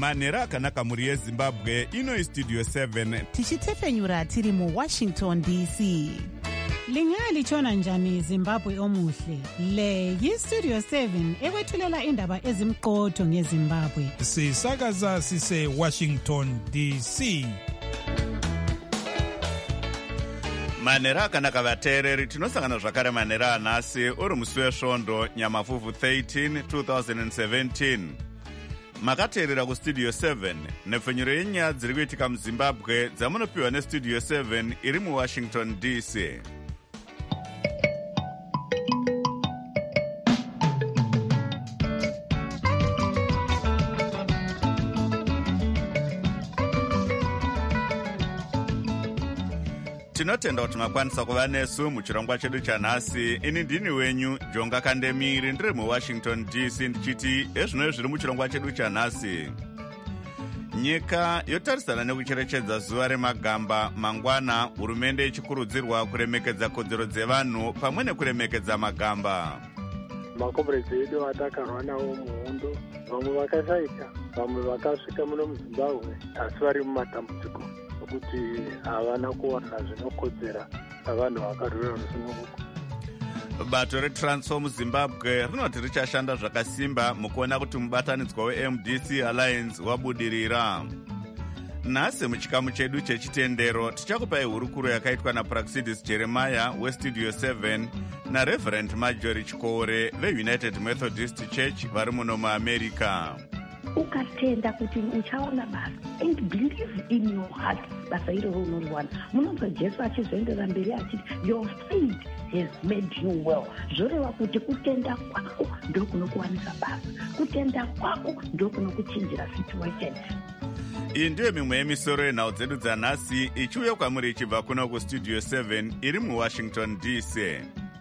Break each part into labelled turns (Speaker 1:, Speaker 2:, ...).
Speaker 1: manhero akanaka mhuri yezimbabwe. Ino istudio 7
Speaker 2: tichitefenyura tiri muWashington DC.
Speaker 3: Lingalitshona njani Zimbabwe omuhle? Le yiStudio 7 ekwethulela indaba ezimqotho ngeZimbabwe.
Speaker 4: Sisakaza sise Washington DC.
Speaker 1: manhero akanaka vateereri, tinosangana zvakare manhero anhasi uri musi wesvondo nyamavhuvhu 13 2017. makateerera kustudio 7 nepfenyuro yenyaya dziri kuitika muzimbabwe dzamunopiwa nestudio 7 iri muWashington DC. tinotenda kuti makwanisa kuva nesu muchirongwa chedu chanhasi. Ini ndini wenyu Jonga Kandemiri, ndiri muWashington DC, ndichiti ezvino zviri muchirongwa chedu chanhasi. Nyika yotarisana nekucherechedza zuva remagamba mangwana, hurumende ichikurudzirwa kuremekedza kodzero dzevanhu pamwe nekuremekedza magamba.
Speaker 5: makomberedzi edu atakarwa nawo muhondo, vamwe vakashaika, vamwe vakasvika muno muZimbabwe asi vari mumatambudziko kuti havana kuwana zvinokodzera navanhu vakarwira rusununguko.
Speaker 1: Bato reTransform Zimbabwe rinoti richashanda zvakasimba mukuona kuti mubatanidzwa weMDC Alliance wabudirira. Nhasi muchikamu chedu chechitendero tichakupai hurukuro yakaitwa naPraxidis Jeremiah weStudio 7 naReverend Marjorie Chikore veUnited Methodist Church vari muno muAmerica.
Speaker 6: ukatenda kuti uchaona basa and believe in your heart basa iroro unoriwana. Munonzwa Jesu achizoendera mberi achiti your faith has made you well. Zvoreva kuti kutenda kwako ndokunokuwanisa basa, kutenda kwako ndokunokuchinjira situation.
Speaker 1: Iyi ndiyo mimwe yemisoro yenhau dzedu dzanhasi ichiuya kwamuri ichibva kuno kustudio 7 iri muWashington DC.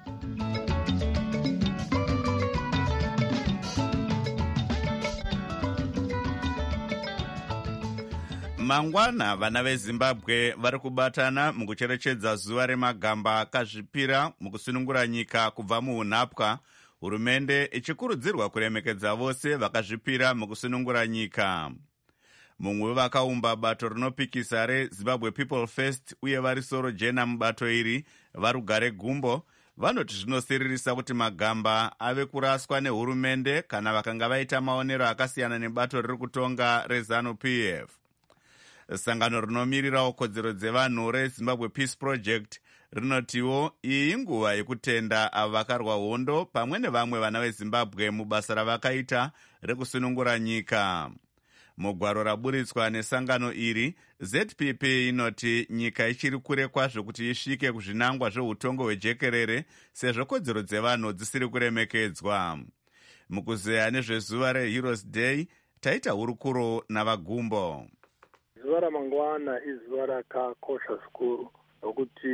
Speaker 1: mangwana vana veZimbabwe vari kubatana mukucherechedza zuva remagamba akazvipira mukusunungura nyika kubva muunhapwa, hurumende ichikurudzirwa kuremekedza vose vakazvipira mukusunungura nyika. mumwe wevakaumba bato rinopikisa reZimbabwe People First uye vari soro jena mubato iri, Varugare Gumbo, vanoti zvinosiririsa kuti magamba ave kuraswa nehurumende kana vakanga vaita maonero akasiyana nebato riri kutonga reZANU-PF. Sangano rinomirirawo kodzero dzevanhu reZimbabwe Peace Project rinotiwo iyi inguva yekutenda avo vakarwa hondo pamwe nevamwe vana veZimbabwe mubasa ravakaita rekusunungura nyika. Mugwaro raburitswa nesangano iri, ZPP inoti nyika ichiri kure kwazvo kuti isvike kuzvinangwa zveutongo hwejekerere sezvo kodzero dzevanhu dzisiri kuremekedzwa. Mukuzeya nezvezuva reHeroes Day taita hurukuro navaGumbo.
Speaker 5: Zuva ramangwana izuva rakakosha zvikuru nokuti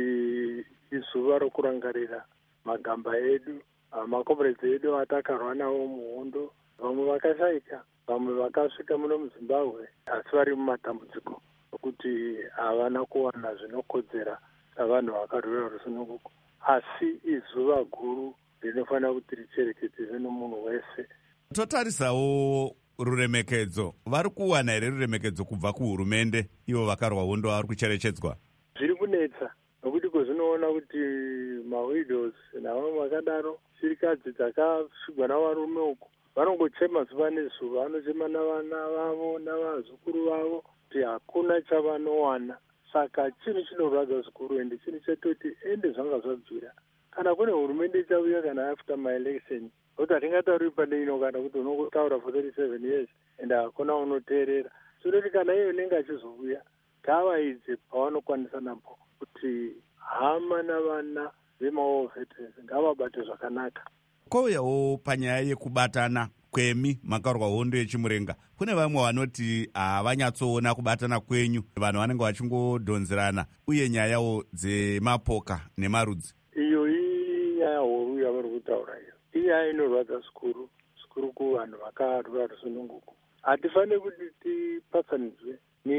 Speaker 5: izuva rokurangarira magamba edu, makomberedzi edu atakarwa nawo muhondo, vamwe vakashaika, vamwe vakasvika muno muZimbabwe asi vari mumatambudziko nokuti havana kuwana zvinokodzera navanhu vakarwira rusununguko. Asi izuva guru rinofanira kuti richerechedzwe nomunhu wese.
Speaker 1: Totarisawo ruremekedzo, vari kuwana here ruremekedzo kubva kuhurumende ivo vakarwa hondo vari kucherechedzwa?
Speaker 5: Zviri kunetsa nokuti kwezvinoona kuti mawidows navamwe vakadaro, chirikadzi dzakasvigwa navarume uko, vanongochema zuva nezuva, vanochema navana vavo navazukuru vavo kuti hakuna chavanowana. Saka chinhu chinorwadza zvikuru ende chinhu chetoti ende zvanga zvabvira kana kune hurumende ichauya kana after my-election, kuti hatingatauri pane ino kana kuti unongotaura for 37 years ende hakuna unoteerera. Zvinoti kana iyo inenge achizouya ngavaidze pavanokwanisa napo kuti hama navana vemawo veterans ngavabate zvakanaka.
Speaker 1: Kouyawo panyaya yekubatana kwemi makarwa hondo yechimurenga, kune vamwe vanoti havanyatsoona kubatana kwenyu, vanhu vanenge vachingodhonzerana, uye nyayawo dzemapoka nemarudzi.
Speaker 5: Iyo inyaya huru yavari kutaura iyo, inyaya inorwadza zvikuru kuvanhu vakarwira rusununguko. Hatifaniri kuti tipatsanidzwe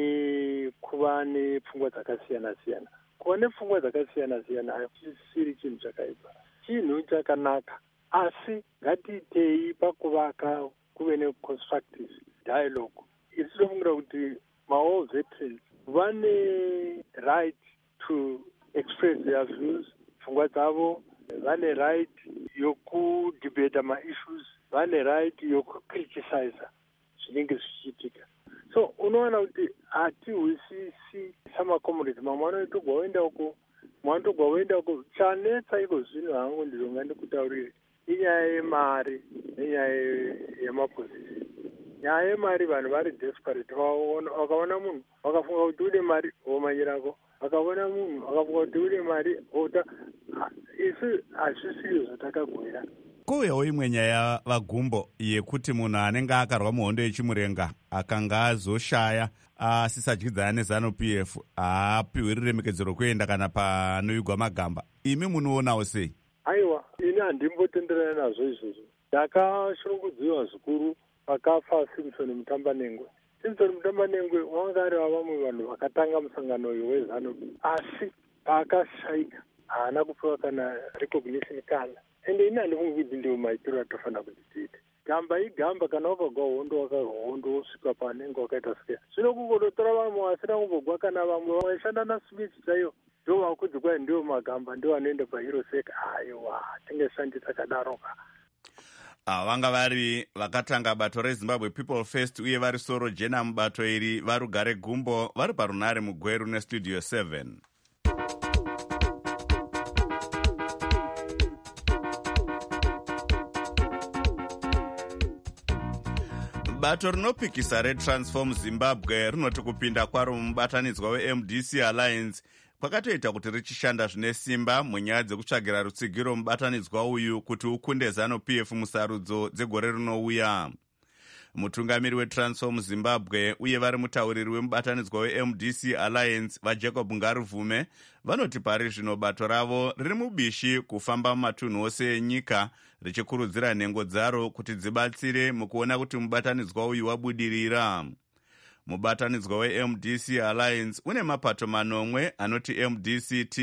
Speaker 5: nekuva nepfungwa dzakasiyana siyana. Kuva nepfungwa dzakasiyana siyana hachisiri chinhu chakaipa, chinhu chakanaka. Asi ngatiitei pakuvaka kuve neconstructive dialogue isi tofungira kuti maall veterans vane right to express their views, pfungwa dzavo, vane right yokudebata maissues, vane right yokukriticize zvinenge zvichiitika. So unoona kuti hatihwisisi samacomrades, mamwe anotogwa oenda uko, mwanotogwa oenda uko. Chanetsa iko zvino hangu ndizonga ndikutaurire inyaya yemari nenyaya yemapozisi. Nyaya yemari vanhu vari desperate, vakaona munhu vakafunga kuti ude mari womanyirako, vakaona munhu vakafunga kuti ude mari ota. Isi hazvisiri zvatakagwira.
Speaker 1: Kouyawo imwe nyaya vagumbo yekuti munhu anenge akarwa muhondo yechimurenga akanga azoshaya asisadyidzana neZANU-PF haapiwe riremekedzero kuenda kana panovigwa magamba. Imi munoonawo sei?
Speaker 5: Aiwa, ini handimbotenderana nazvo izvozvo. Ndakashungudziwa zvikuru pakafa Simpson Mutambanengwe. Simpson Mutambanengwe wanga ari vamwe vanhu vakatanga musangano uyu weZANU-PF, asi paakashaika haana kupiwa kana recognition kana. Ende ini handifungi kuti ndiwo maitiro atofanira kuti tiite. Gamba igamba, kana wakagwa hondo wakagwa hondo wosvika panenge wakaita sike. Zvino kungototora vamwe vasina kumbogwa kana vamwe vaishanda naspeech chaiyo ndo vakudzi kwai ndiwo magamba ndiwo anoenda pahero seka. Aiwa, tingeshandisa kadaroka.
Speaker 1: Vanga vari vakatanga bato reZimbabwe People First uye vari soro jena mubato iri varugare gumbo vari parunare mugweru nestudio 7. Bato rinopikisa reTransform Zimbabwe rinoti kupinda kwaro mubatanidzwa weMDC Alliance kwakatoita kuti richishanda zvine simba munyaya dzekutsvagira rutsigiro mubatanidzwa uyu kuti ukunde ZANU-PF musarudzo dzegore rinouya. Mutungamiri weTransform Zimbabwe uye vari mutauriri wemubatanidzwa weMDC Alliance vaJacob Ngaruvume vanoti pari zvino bato ravo riri mubishi kufamba mumatunhu ose enyika richikurudzira nhengo dzaro kuti dzibatsire mukuona kuti mubatanidzwa uyu wabudirira. Mubatanidzwa weMDC Alliance une mapato manomwe anoti MDCT,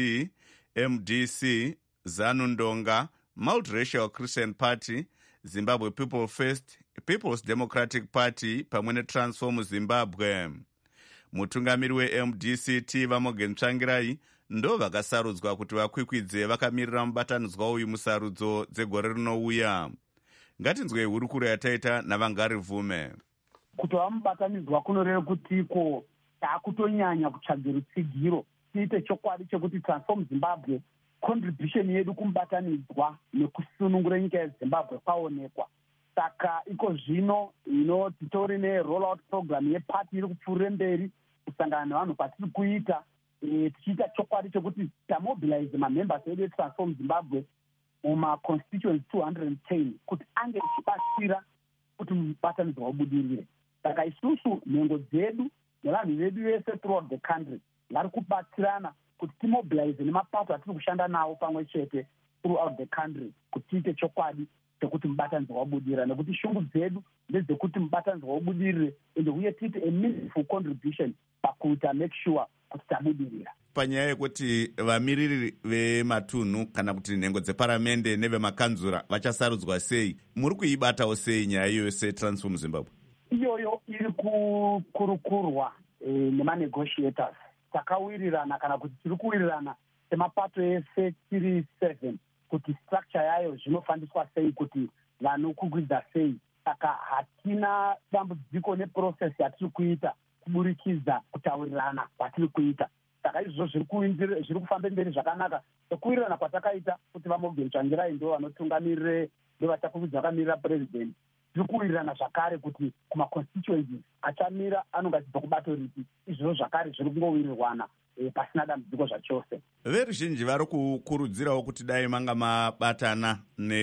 Speaker 1: MDC, ZANU-Ndonga, Multiracial Christian Party, Zimbabwe People First, People's Democratic Party pamwe neTransform Zimbabwe. Mutungamiri weMDCT Vamogen Tsvangirai ndo vakasarudzwa kuti vakwikwidze vakamirira mubatanidzwa uyu musarudzo dzegore rinouya. Ngatinzwei hurukuro yataita naVangarivume.
Speaker 7: Kutova mubatanidzwa kunoreva kuti iko taakutonyanya kutsvaga rutsigiro tiite chokwadi chekuti Transform Zimbabwe contribution yedu kumubatanidzwa nekusunungura nyika yeZimbabwe kwaonekwa. Saka iko zvino titori ne-rollout program yepati iri kupfuurire mberi kusangana nevanhu patiri kuita tichiita chokwadi chekuti tamobilize mamembers edu eTransform Zimbabwe mumaconstituency 210 kuti ange ichibatsira kuti mubatanidzwa ubudirire. Saka isusu nhengo dzedu nevanhu vedu vese throughout the country vari kubatsirana kuti timobilize nemapato atiri kushanda nawo pamwe chete throughout the country kuti tiite chokwadi chekuti mubatanidzwa wabudira, nekuti shungu dzedu ndedzekuti mubatanidzwa wabudirire ende uye tiite a meaningful contribution pakuita make sure kuti tabudirira.
Speaker 1: Panyaya yekuti vamiriri vematunhu kana kuti nhengo dzeparamende nevemakanzura vachasarudzwa sei, muri kuibatawo sei nyaya iyoyo seTransform Zimbabwe?
Speaker 7: Iyoyo iri kukurukurwa nemanegotiators. Takawirirana kana kuti tiri kuwirirana semapato ese tiri 7 kuti structure yayo zvinofambiswa sei, kuti vanokukwidza sei. Saka hatina dambudziko neprocess yatiri kuita kuburikidza kutaurirana kwatiri kuita. Saka izvozvo zviri kufamba mberi zvakanaka. Sekuwirirana kwatakaita kuti Vamogen Tsvangirai ndo vanotungamirire, ndo vachakukwidza vakamirira president. Tiri kuwirirana zvakare kuti kumaconstituencies achamira anonga achibva kubato ripi. Izvozvo zvakare zviri kungowirirwana pasina dambudziko zvachose.
Speaker 1: Veruzhinji vari kukurudzirawo kuti dai manga mabatana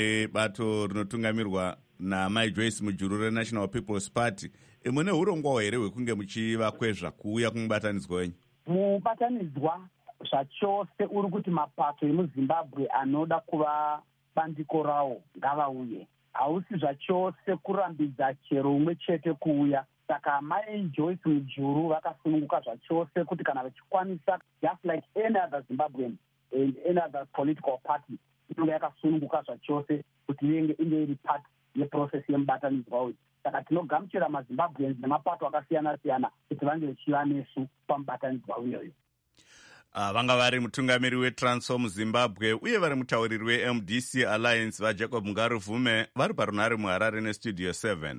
Speaker 1: nebato rinotungamirwa naMai Joyce Mujuru reNational People's Party, mune urongwawo here hwekunge muchivakwezva kuuya kumubatanidzwa wenyu?
Speaker 7: Mubatanidzwa zvachose uri kuti mapato emuZimbabwe anoda kuva bandiko rawo ngavauye. Hausi zvachose kurambidza chero umwe chete kuuya. Saka Mai Joyce Mujuru vakasununguka zvachose kuti kana vachikwanisa, just like any other Zimbabwean and any other political party, inonga yakasununguka zvachose kuti inge iri part yeprocess yemubatanidzwa uyu. saka tinogamuchira mazimbabweans nemapato akasiyana-siyana kuti vange vachiva nesu pamubatanidzwa uyoyo.
Speaker 1: Vanga vari mutungamiri weTransform Zimbabwe uye vari mutauriri weMDC Alliance vaJacob Ngaruvume vari parunhare muHarare neStudio 7.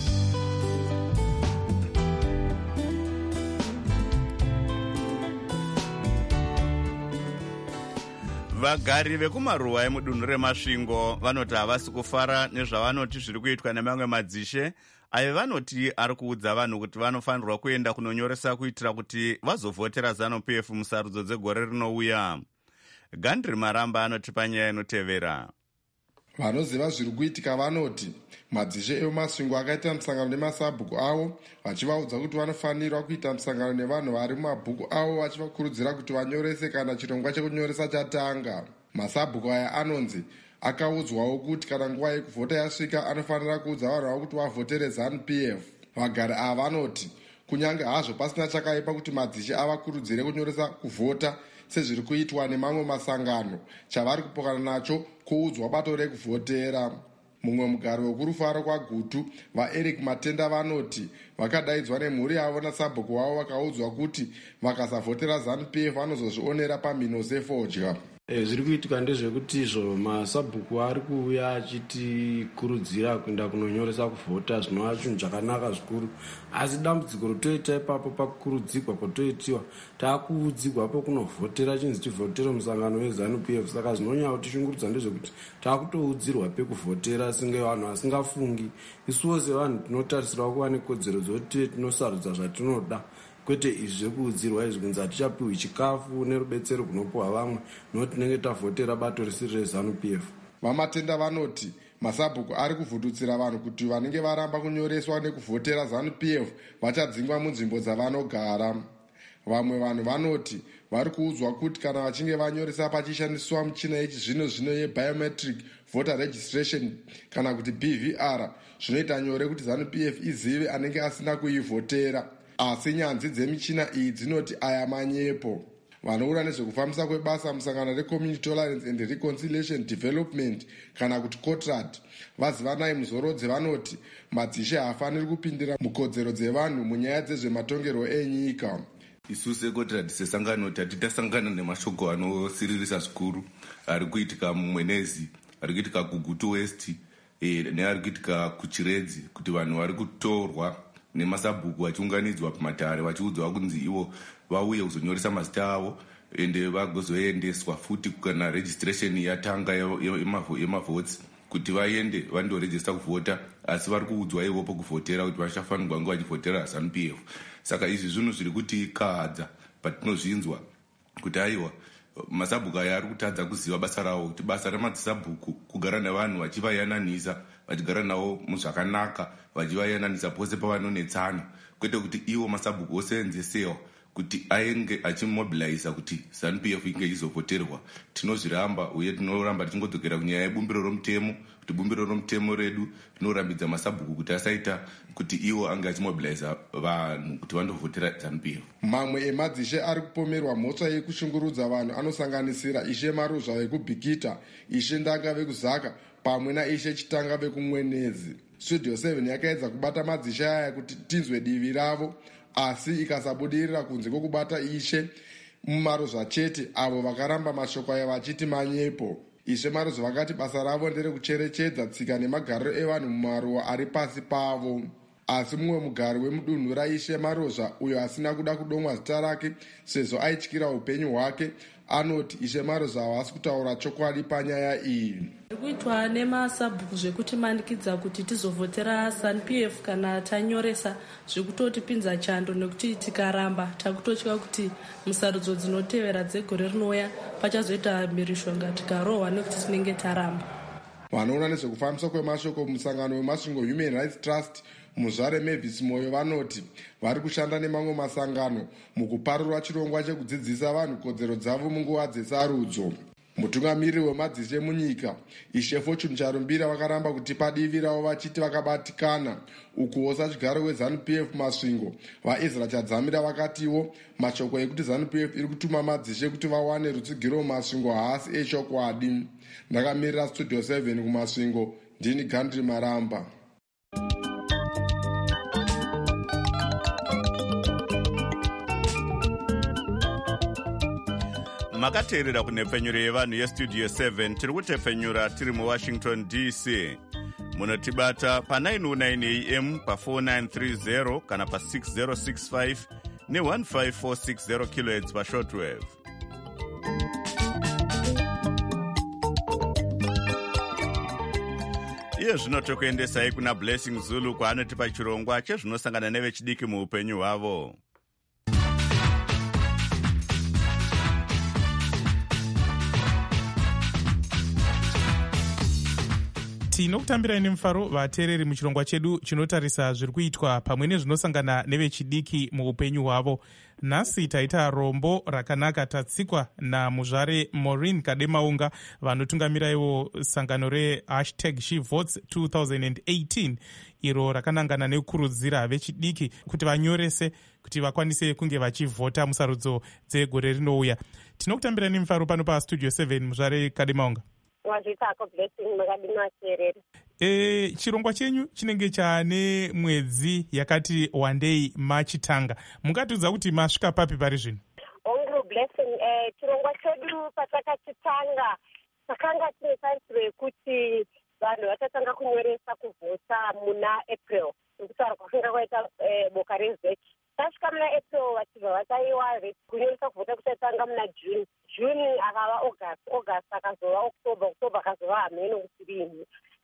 Speaker 1: Vagari vekumaruwa emudunhu reMasvingo vanoti havasi kufara nezvavanoti zviri kuitwa nemamwe madzishe ayo vanoti ari kuudza vanhu kuti vanofanirwa kuenda kunonyoresa kuitira kuti vazovhotera ZANU-PF musarudzo dzegore rinouya. Gandri Maramba anoti panyaya inotevera.
Speaker 8: Vanoziva zviri kuitika vanoti madzishe eMasvingo akaita musangano nemasabhuku avo vachivaudza kuti vanofanirwa kuita musangano nevanhu vari mumabhuku avo vachivakurudzira kuti vanyorese kana chirongwa chekunyoresa chatanga. Masabhuku aya anonzi akaudzwawo kuti kana nguva yekuvhota yasvika anofanira kuudza vanhu vavo kuti vavhotere ZANU-PF. Vagari ava vanoti kunyange hazvo pasina chakaipa kuti madzishe avakurudzire kunyoresa kuvhota sezviri kuitwa nemamwe masangano, chavari kupokana nacho kuudzwa bato rekuvhotera. Mumwe mugari wekurufaro kwaGutu vaEric Matenda vanoti vakadaidzwa nemhuri yavo nasabhuku wavo vakaudzwa kuti vakasavhotera ZANU-PF vanozozvionera pamhino sefodya.
Speaker 9: Zviri kuitika ndezvekuti izvo masabhuku ari kuuya achitikurudzira kuenda kunonyoresa kuvhota zvinova chinhu chakanaka zvikuru, asi dambudziko rotoita ipapo pakukurudzirwa kwatoitiwa taakuudzirwapo kunovhotera chinzi tivhotere musangano weZANU-PF. Saka zvinonyanya kutishungurudza ndezvekuti taakutoudzirwa pekuvhotera senge vanhu vasingafungi. Isuwo sevanhu tinotarisirwa kuva nekodzero dzokuti tinosarudza zvatinoda, kwete izvi zvekuudzirwa izvi kunzi hatichapiwi chikafu nerubetsero kunopiwa vamwe nokuti tinenge tavhotera bato risiri reZANU-PF. Vamatenda vanoti masabhuku ari kuvhundutsira vanhu kuti vanenge varamba kunyoreswa nekuvhotera ZANU-PF vachadzingwa munzvimbo dzavanogara. Vamwe vanhu vanoti vari kuudzwa kuti kana vachinge vanyoresa pachishandiswa michina yechizvino-zvino yebiometric voter registration kana kuti BVR, zvinoita nyore kuti ZANU-PF izive anenge asina kuivhotera. Asi nyanzvi dzemichina iyi dzinoti aya manyepo. Vanoona nezvekufambisa kwebasa musangano reCommunity Tolerance and Reconciliation Development kana kuti COTRAD vazivanai muzorodze vanoti madzishe haafaniri kupindira mukodzero dzevanhu munyaya dzezvematongero enyika.
Speaker 10: Isu seCOTRAD sesangano tati tasangana nemashoko anosiririsa zvikuru ari kuitika muMwenezi, ari kuitika kuGutu West neari kuitika kuChiredzi, kuti vanhu vari kutorwa nemasabhuku vachiunganidzwa pamatare vachiudzwa kunzi ivo vauye kuzonyoresa mazita avo ende vagozoendeswa futi kana registration yatanga yemavhotsi kuti vaende vandorejista kuvhota, asi vari kuudzwa ivopo kuvhotera kuti vachafanirwa nguva vachivhotera ZANU-PF. Saka izvi zvinhu zviri kutikahadza patinozvinzwa kuti aiwa masabhuku aya ari kutadza kuziva basa ravo, kuti basa remadzisabhuku kugara nevanhu vachivayananisa, vachigara navo muzvakanaka, vachivayananisa pose pavanonetsana, kwete kuti ivo masabhuku osenzesewa kuti ainge achimobiliza kuti ZANU-PF inge izovhoterwa. Tinozviramba uye tinoramba tichingodzokera kunyaya yebumbiro romutemo, kuti bumbiro romutemo redu rinorambidza masabhuku kuti asaita kuti ivo ange achimobiliza vanhu kuti vandovhotera ZANU-PF. Mamwe emadzishe ari kupomerwa mhosva yekushungurudza vanhu anosanganisira Ishe Maruzva vekubhikita, Ishe Ndanga vekuzaka pamwe naIshe Chitanga vekumwenezi. Studio 7 yakaedza kubata madzishe aya kuti tinzwe divi ravo, asi ikasabudirira kunze kwokubata Ishe Maruzva chete, avo vakaramba mashoko aya vachiti manyepo. Ishe Maruzva vakati basa ravo nderekucherechedza tsika nemagariro evanhu mumaruwa ari pasi pavo. Asi mumwe mugari wemudunhu raIshe Maruzva, uyo asina kuda kudomwa zita rake sezvo aityira upenyu hwake, anoti Ishe Maruzva havasi kutaura chokwadi panyaya iyi.
Speaker 11: Kuitwa nemasabhuku zvekutimanikidza kuti tizovhotera ZANU-PF kana tanyoresa zvekutotipinza chando, nekuti tikaramba takutotya kuti musarudzo dzinotevera dzegore rinouya pachazoita mhirishonga tikarohwa nekuti tinenge taramba.
Speaker 8: Vanoona nezvekufambiswa kwemashoko musangano weMasvingo Human Rights Trust muzvare Mavis Moyo vanoti vari kushanda nemamwe masangano mukuparura chirongwa chekudzidzisa vanhu kodzero dzavo munguva dzesarudzo. Mutungamiriri wemadzishe munyika Ishe Fortune Charumbira vakaramba kuti padivi ravo vachiti vakabatikana ukuwo sachigaro weZANU-PF Masvingo. VaEzra Chadzamira vakatiwo mashoko ekuti ZANU-PF iri kutuma madzishe kuti vawane rutsigiro mumasvingo haasi echokwadi. Ndakamirira Studio 7 kumasvingo, ndini Gandri Maramba.
Speaker 1: makateerera kunhepfenyuro yevanhu yestudio 7 tiri kutepfenyura tiri muwashington dc. Munotibata pa909 am pa4930 kana pa6065 ne15460 kHz pashortwave. Iye zvino tokuendesai kuna Blessing Zulu kwaanotipa chirongwa chezvinosangana nevechidiki muupenyu hwavo.
Speaker 4: tinokutambirai nemufaro vateereri muchirongwa chedu chinotarisa zviri kuitwa pamwe nezvinosangana nevechidiki muupenyu hwavo. nhasi taita rombo rakanaka tatsikwa namuzvare Maureen Kademaunga vanotungamiraiwo sangano re#SheVotes 2018 iro rakanangana nekukurudzira vechidiki kuti vanyorese kuti vakwanise kunge vachivhota musarudzo dzegore rinouya. Tinokutambirai nemufaro pano pastudio 7 muzvare Kademaunga.
Speaker 12: Wazvitako Blessing makadima sereri.
Speaker 4: Chirongwa chenyu chinenge chane mwedzi yakati wandei machitanga. Mungatiudza kuti masvika papi pari zvino?
Speaker 12: Ongu Blessing, chirongwa chedu patakachitanga takanga tine tarisiro yekuti vanhu vachatanga kunyoresa kuvhota muna April. Nokutaura kwakanga kwaita boka rezeki. Tasvika muna April vachibva vataiwa kunyoresa kuvhota kuchatanga muna June. June akava August akazova October akazova hameno kuti rini.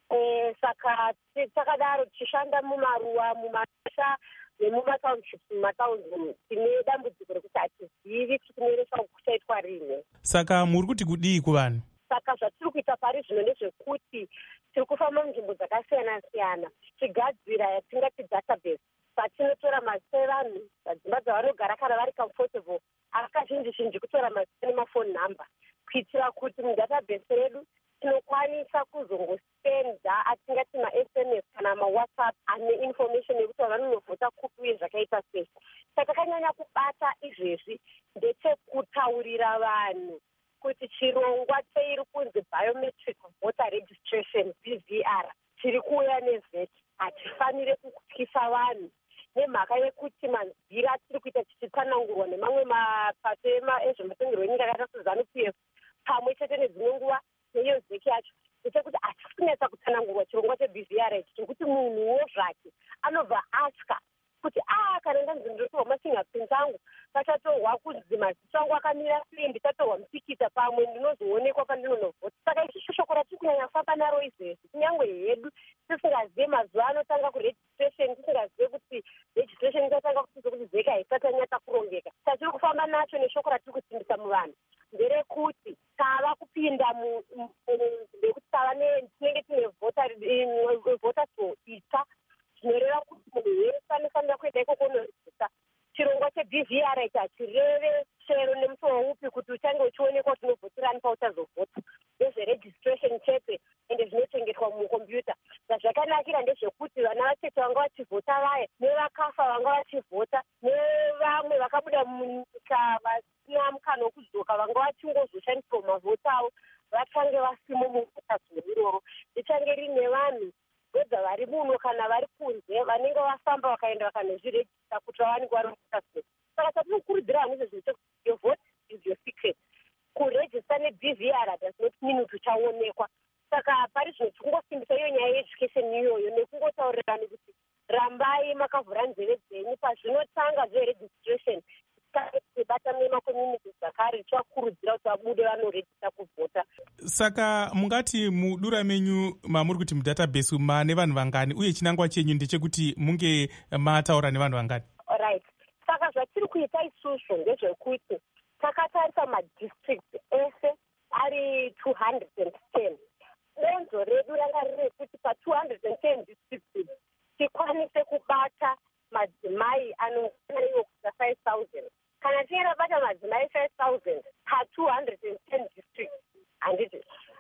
Speaker 12: Saka takadaro tichishanda mumaruwa, mumasha nemumatownship, mumataundi tine dambudziko rekuti hatizivi kuti kunyoresa kuchaitwa rini.
Speaker 4: Saka muri kuti kudii kuvanhu?
Speaker 12: Saka zvatiri kuita pari zvino ndezvekuti tiri kufamba munzvimbo dzakasiyana-siyana tichigadzira yatingati database patinotora mazita evanhu padzimba dzavanogara kana vari comfortable akazhinji kutora mazita nemafoni number kuitira kuti mudatabase redu tinokwanisa kuzongosenda atingati ma-SMS kana ma-WhatsApp ane information yekuti vanonovhota kupi uye zvakaita sei. Saka takanyanya kubata izvezvi ndechekutaurira vanhu kuti chirongwa cheiri kunzi biometric voter registration BVR chiri kuuya nevheti hatifanire kutyisa vanhu nemhaka yekuti manzira tiri kuita tichitsanangurwa nemamwe mapato ezvematongero enyika akaita seZANU-PF pamwe chete nedzimwe nguva neiyo zeki yacho ndechekuti hatisi kunetsa kutsanangurwa chirongwa cheBVR ichi chekuti munhuwo zvake anobva atya kuti kana ndanzi ndotorwa mafingerprint angu pachatorwa kunzi mazita angu akamira sei, ndichatorwa mutikita pamwe ndinozoonekwa pandinonovhota. Saka ichi shoko ratiri kunyanya kufamba naro izvezvi kunyange hedu tisingazive mazuva anotanga kuregistration, tisingazive kuti registration ichatanga kutiza kuti zeka haisati yanyatsa kurongeka. Tatiri kufamba nacho neshoko ratiri kusimbisa muvanhu nderekuti tava kupinda ndekuti tinenge tine vota so itsva zvinoreva kuti munhu wese anofanira kuenda ikoko unoregista. Chirongwa cheBVR ichi hachireve chero nemutowo upi kuti uchange uchionekwa kuti unovhoterani pauchazovhota. Ndezveregistration chete ende zvinochengetwa mukombiyuta. Zvazvakanakira ndezvekuti vana vacheche vanga vachivhota vaya nevakafa vanga vachivhota nevamwe vakabuda munyika vasina mukana wokudzoka vanga vachingozoshandiswa mavhota avo vachange vasimo muvhota zuva iroro. Richange rine vanhu vedza vari muno kana vari kunze vanenge vafamba vakaenda vakanozviregista kuti vavanenge vari muvhota. Saka tatinokurudzira vanhu izvezvi chekuti your vote is your secret. Kuregista neBVR does not mean kuti uchaonekwa. Saka pari zvino tikungosimbisa iyo nyaya yeeducation iyoyo nekungotaurirani kuti rambai makavhura nzeve dzenyu pazvinotanga zveregistration tibatana nemakommunity zvakare tivakurudzira kuti vabude vanoregista kuvhota.
Speaker 4: Saka mungati mudura menyu mamuri kuti mudatabase mane vanhu vangani uye chinangwa chenyu ndechekuti munge mataura nevanhu vangani?
Speaker 12: Right. Saka zvatiri kuita isusu ndezvekuti takatarisa madistrict ese ari 210. Denzo redu ranga riri rekuti pa210 districts tikwanise kubata madzimai anokwanaiwo kusa 5,000. Kana tinge rabata madzimai 5,000 pa210 districts handiti.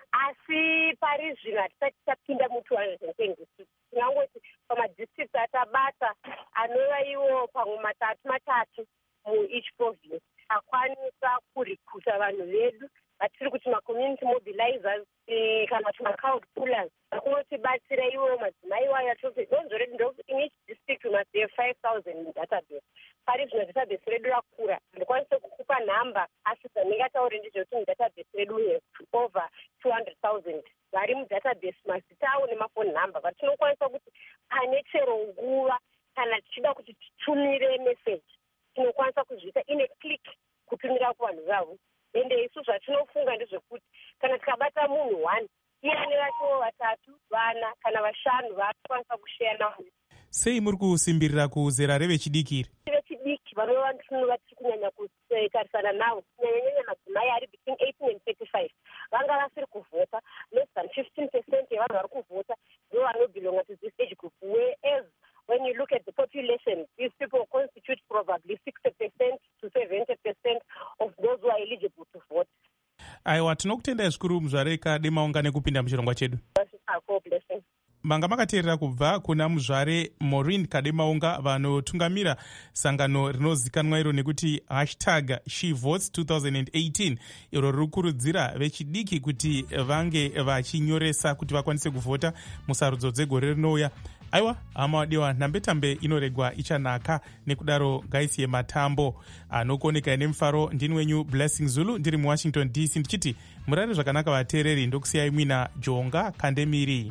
Speaker 12: Asi pari zvino hatisati tapinda mu210 districts. Tinangoti pamadistricts atabata anova iwo pamwe matatu mueach province akwanisa kurikuta vanhu vedu vatiri kuti macommunity mobilizers kana kuti macrowd pullers akunotibatsira iwo madzimai wayo atoti donzo redu ndokuti in each district we must have 5,000 in database. Pari zvino database redu rakura handikwanise kukupa nhamba asi dzandingataure ndizvekuti mudatabase redu we over 200,000 vari mudatabase, mazita avo nemafoni number, but tinokwanisa kuti pane chero nguva kana tichida kuti titumire meseji tinokwanisa kuzviita ine click kutumira kuvanhu vavo. Ende isu zvatinofunga ndezvekuti kana tikabata munhu 1 iyane vacho 3, 4 kana 5 vaakwanisa kushare navo.
Speaker 4: Sei muri kusimbirira kuzera revechidiki?
Speaker 12: Vechidiki vanova vatiri kunyanya kutarisana navo, kunyanyanyanya madzimai ari between 18 and 35 vanga vasiri kuvhota. Less than 15% yevanhu vari kuvhota ndo vanobelonga to this age group, whereas when you look at the population, these people constitute probably 60% to 70% of those who are eligible to vote.
Speaker 4: Aiwa, tinokutendai zvikuru muzvare Kademaunga nekupinda muchirongwa chedu. Manga makateerera kubva kuna muzvare Maureen Kademaunga vanotungamira sangano rinozikanwa iro nekuti #SheVotes2018 iro riri kukurudzira vechidiki kuti vange vachinyoresa kuti vakwanise kuvhota musarudzo dzegore rinouya. Aiwa, hama wadiwa, nhambetambe inoregwa ichanaka, nekudaro ngaisiye matambo anokuoneka nemufaro. Ndini wenyu Blessing Zulu ndiri muWashington DC ndichiti murare zvakanaka vateereri, ndokusiyai mwina Jonga Kandemiri.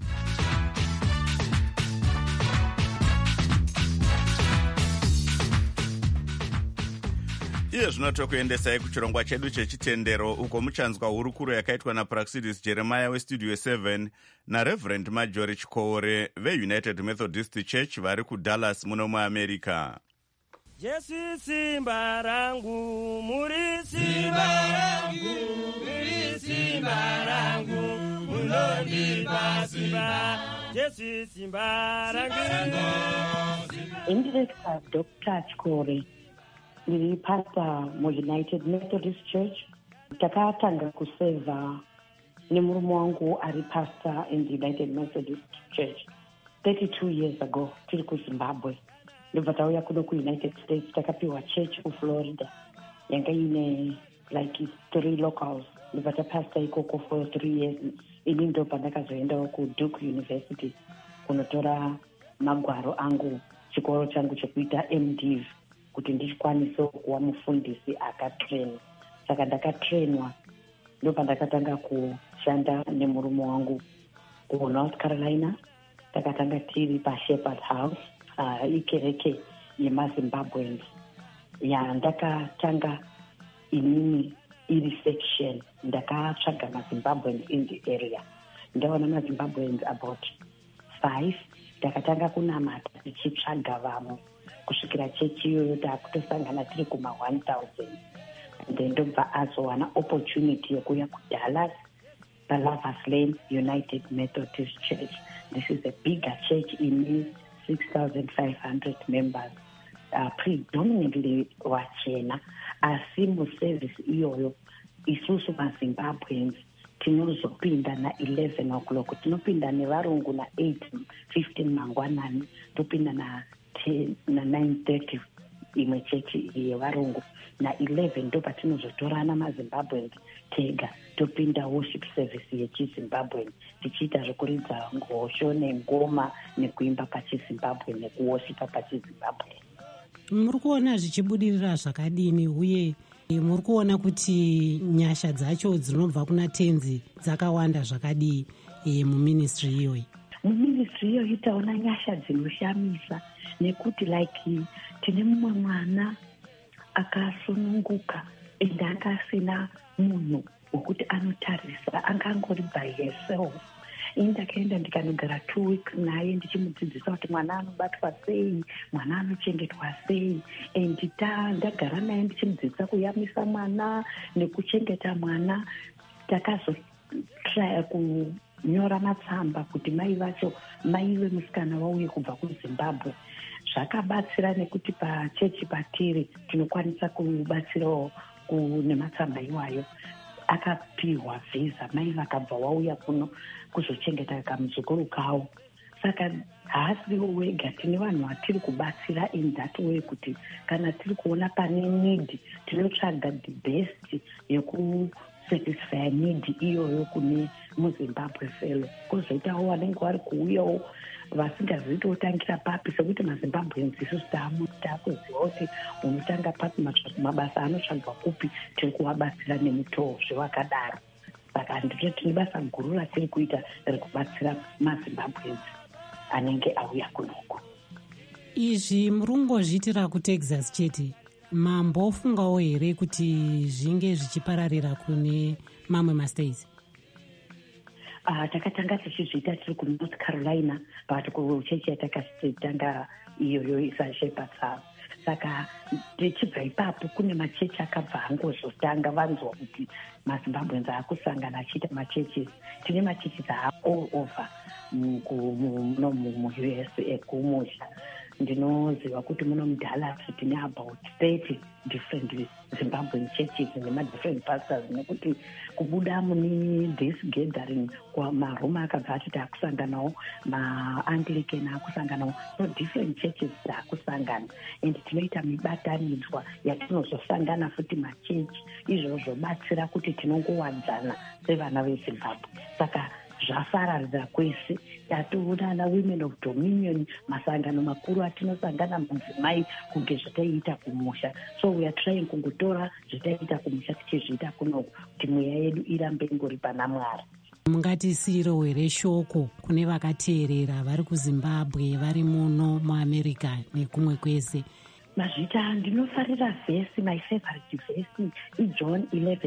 Speaker 1: Iye zvino tokuendesai kuchirongwa chedu chechitendero, uko muchanzwa hurukuro yakaitwa naPraxidis Jeremiah weStudio 7 naReverend Marjorie Chikore veUnited Methodist Church vari kuDallas muno muAmerica.
Speaker 13: Jesu simba rangu, muri simba rangu, muri simba rangu, munondipa simba. Jesu simba rangu.
Speaker 6: Indirector Dr. Chikore, ndiri pastor muUnited Methodist Church. Takatanga kuseva nemurume wangu ari pastor in the United Methodist Church 32 years ago. Tiri kuZimbabwe, ndobva tauya kuno kuUnited States. Takapiwa church kuFlorida yanga ine like 3 locals. Ndobva tapastor ikoko for 3 years. Ini ndo pandakazoendawo kuDuke University kunotora magwaro angu, chikoro changu chekuita MDiv, kuti ndikwanise kuva mufundisi akatrain. Saka ndakatrainwa ndopandakatanga kushanda nemurume wangu kuNorth Carolina. Takatanga tiri paShepherd House, ikereke yemaZimbabweans. Ndakatanga inini iri section, ndakatsvaga maZimbabweans in the area. Ndaona maZimbabweans about 5. Takatanga kunamata tichitsvaga vamwe kusvikira chechi iyoyo takutosangana tiri kuma 1000. Then ndobva azowana opportunity yekuya kuDallas paLovers Lane United Methodist Church. This is a bigger church in 6,500 members, predominantly wachena. Asi muservice iyoyo isusu maZimbabweans tinozopinda na 11 o'clock, tinopinda nevarungu na 8:15 mangwanani, topinda na 9:30 imwe chechi yevarungu, na 11 ndo patinozotorana maZimbabweans tega topinda worship service yechiZimbabwe, tichiita zvekuridza ngosho nengoma nekuimba pachiZimbabwe nekuwoshipa pachiZimbabwe.
Speaker 3: Muri kuona zvichibudirira zvakadini, uye muri kuona kuti nyasha dzacho dzinobva kuna tenzi dzakawanda zvakadii muministry iyoyi?
Speaker 6: Muministry iyoyi taona nyasha dzinoshamisa, nekuti like tine mumwe mwana akasununguka ende akasina munhu wekuti anotarisa, angangori by herself. Ndakaenda ndikanogara 2 weeks naye ndichimudzidzisa kuti mwana anobatwa sei, mwana anochengetwa sei. Ndagara naye ndichimudzidzisa kuyamisa mwana nekuchengeta mwana. Takazotraya kunyora matsamba kuti mai vacho, mai vemusikana vauye kubva kuZimbabwe. Zvakabatsira nekuti pachechi patiri tinokwanisa kubatsirawo nematsamba iwayo. Akapiwa visa, mai vakabva vauya kuno kuzochengeta kamuzukuru kavo. Saka haasiwo wega, tine vanhu vatiri kubatsira in that way, kuti kana tiri kuona pane need tinotsvaga the best satisfya need iyoyo kune muzimbabwe felo. Kwozoitawo vanenge vari kuuyawo vasingazivi totangira papi, sekuti mazimbabweans isusu taakuziva kuti unotanga papi, mabasa anotsvagwa kupi, tiri kuvabatsira nemutoo zvevakadaro. Saka ndito tine basa guru ratiri kuita rekubatsira mazimbabweans anenge auya kunoku.
Speaker 3: Izvi murungozviitira kuTexas chete, mambofungawo here kuti zvinge zvichipararira kune mamwe mastates?
Speaker 6: Takatanga tichizviita tiri kuNorth Carolina, but kuchechi yatakatanga iyoyo isashepatsava. Saka tichibva ipapo kune machechi akabva angozotanga vanzwa kuti mazimbabweans akusangana achiita machechi. Tine machechi all over mu-US ekumusha. Ndinoziva kuti muno muDallas tine about 30 different Zimbabwean churches nema-different pastors, nekuti kubuda mune this gathering maroma akabva atiti akusanganawo, maAnglican akusanganawo, so different churches dzakusangana, and tinoita mibatanidzwa yatinozosangana futi machechi, izvo zvobatsira kuti tinongowadzana sevana veZimbabwe. Saka zvafararira kwese, tatoonana women of dominion, masangano makuru atinosangana mudzimai kunge zvataiita kumusha. So we are trying kungotora zvataiita kumusha tichizviita kunoku kuti mweya yedu irambe ingori pana Mwari.
Speaker 3: Mungatisiro here shoko kune vakateerera vari kuZimbabwe, vari muno muAmerica nekumwe kwese?
Speaker 6: Mazvita ndinofarira vhesi, my favorite vhesi iJohn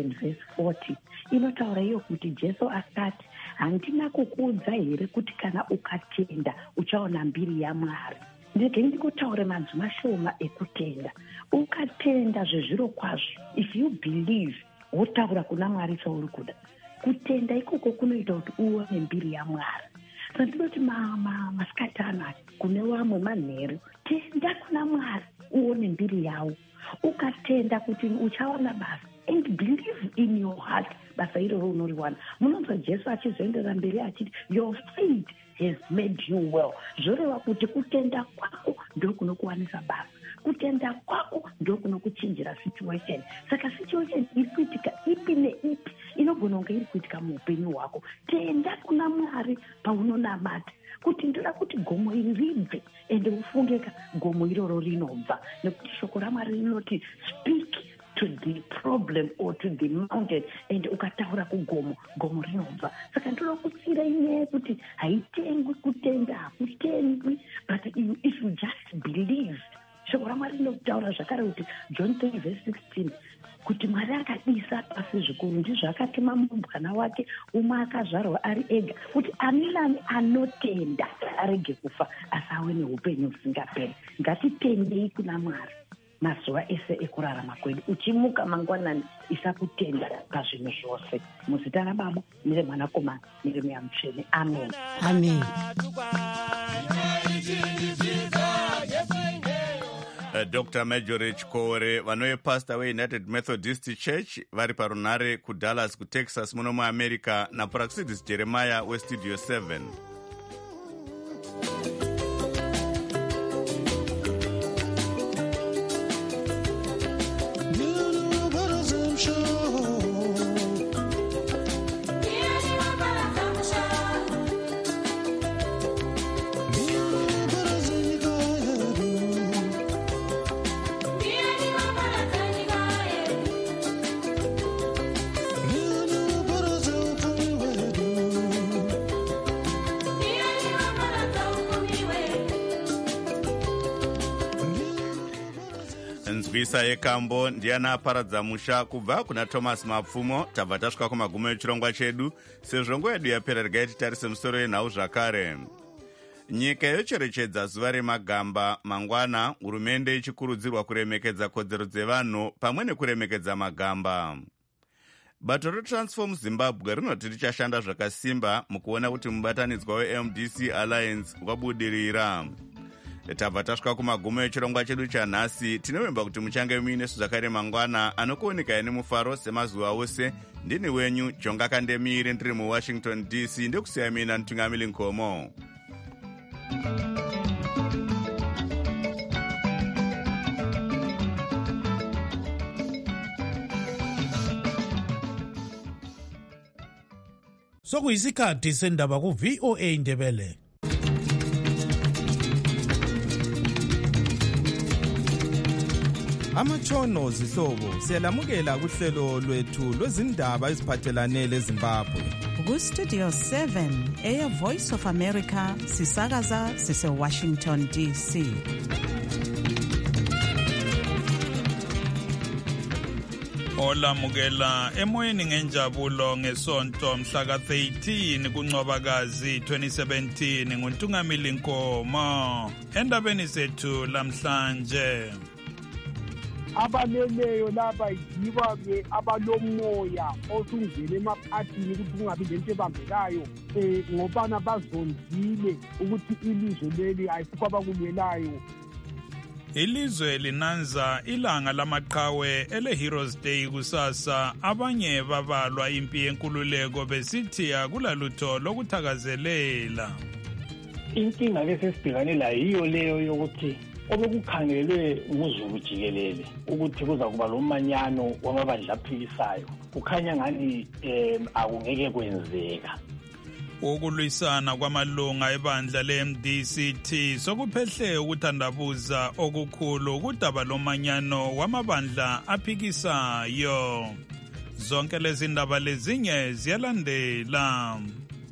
Speaker 6: 11:40 inotaura iyo kuti Jesu akati, handina kukuudza here kuti kana ukatenda uchaona mbiri yaMwari? Ndege ndikotaura manzwi mashoma ekutenda. Ukatenda zvezviro kwazvo, if you believe, wotaura kuna Mwari sauri kuda. Kutenda ikoko kunoita kuti uone mbiri yaMwari. So ndinoti masikati anaya kune vamwe manheru, tenda kuna Mwari uone mbiri yawo. Ukatenda kuti uchaona basa, and believe in your heart, basa iroro unoriwana. Munonzwa Jesu achizoendera mberi achiti, your faith has made you well. Zvoreva kuti kutenda kwako ndio kunokuwanisa basa. Kutenda kwako ndio kunokuchinjira situation. Saka situation iri kuitika ipi neipi inogona kunge iri kuitika muupenyu hwako. Tenda kuna Mwari paunonamata kuti ndoda kuti gomo iri ribve, ende ufungeka gomo iroro rinobva, nekuti shoko raMwari rinoti speak to the problem or to the mountain, and ukataura kugomo, gomo rinobva. Saka ndoda kutsira inyaya kuti haitengwi kutenda, hakutengwi, but if you just believe. Shoko raMwari rinotaura zvakare kuti John 3:16 kuti Mwari akadisa pasi zvikuru, ndizvo akatuma murumbwana wake umwe akazvarwa ari ega, kuti ani nani anotenda arege kufa asi ave neupenyu husingaperi. Ngatitendei kuna Mwari mazuva ese ekurarama kwedu, uchimuka mangwanani isakutenda pazvinhu zvose. Muzita raBaba nereMwanakomana nereMweya Mutsvene. Amen.
Speaker 3: Amen.
Speaker 1: Dr. Marjorie Chikore, vanowe pastor weUnited Methodist Church vari parunare kuDallas kuTexas muno muAmerica, naPraxidis Jeremiah weStudio 7. Nzwisa yekambo ndiana aparadza musha kubva kuna Thomas Mapfumo. Tabva tasvika kumagumo echirongwa chedu. Sezvo nguva yedu yapera, regai titarise musoro yenhau zvakare. Nyika yocherechedza zuva remagamba mangwana, hurumende ichikurudzirwa kuremekedza kodzero dzevanhu pamwe nekuremekedza magamba. Bato reTransform Zimbabwe rinoti richashanda zvakasimba mukuona kuti mubatanidzwa weMDC Alliance wabudirira. Tabva tasvika kumagumo echirongwa chedu chanhasi. Tinovimba kuti muchange muinesu zvakare mangwana anokuonekai nemufaro semazuva ose. Ndini wenyu Jonga Kandemire, ndiri muWashington DC, ndikusiya mina Ntungamili Nkomo.
Speaker 14: Sokuyisikhathi sendaba ku VOA Indebele.
Speaker 15: Amatshono zihlobo siyalamukela kuhlelo lwethu lwezindaba eziphathelane leZimbabwe.
Speaker 2: Ku-Studio 7 Air Voice of America sisakaza sise-Washington DC.
Speaker 16: Olamukela emoyeni ngenjabulo ngesonto mhla ka-13 kuNcwabakazi 2017 nguNtungamili Nkomo. Endabeni zethu lamhlanje,
Speaker 7: abaleleyo laba yibo-ke abalomoya osungena emaphathini ukuthi kungabi lento ebambekayo ngobana bazondile ukuthi ilizwe leli ayisikho abakulwelayo.
Speaker 16: Ilizwe linanza ilanga lamaqhawe ele-Heroes Day kusasa. Abanye babalwa impi yenkululeko besithi akulalutho lokuthakazelela.
Speaker 17: Inkinga lesesibhekane layo yiyo leyo yokuthi obekukhangelwe nguzulu jikelele ukuthi kuza kuba lomanyano wamabandla aphikisayo kukhanya ngani akungeke kwenzeka.
Speaker 16: Ukulwisana kwamalunga ebandla le-MDCT sokuphehle ukuthandabuza okukhulu kudaba lomanyano wamabandla aphikisayo. Zonke lezi ndaba lezinye ziyalandela.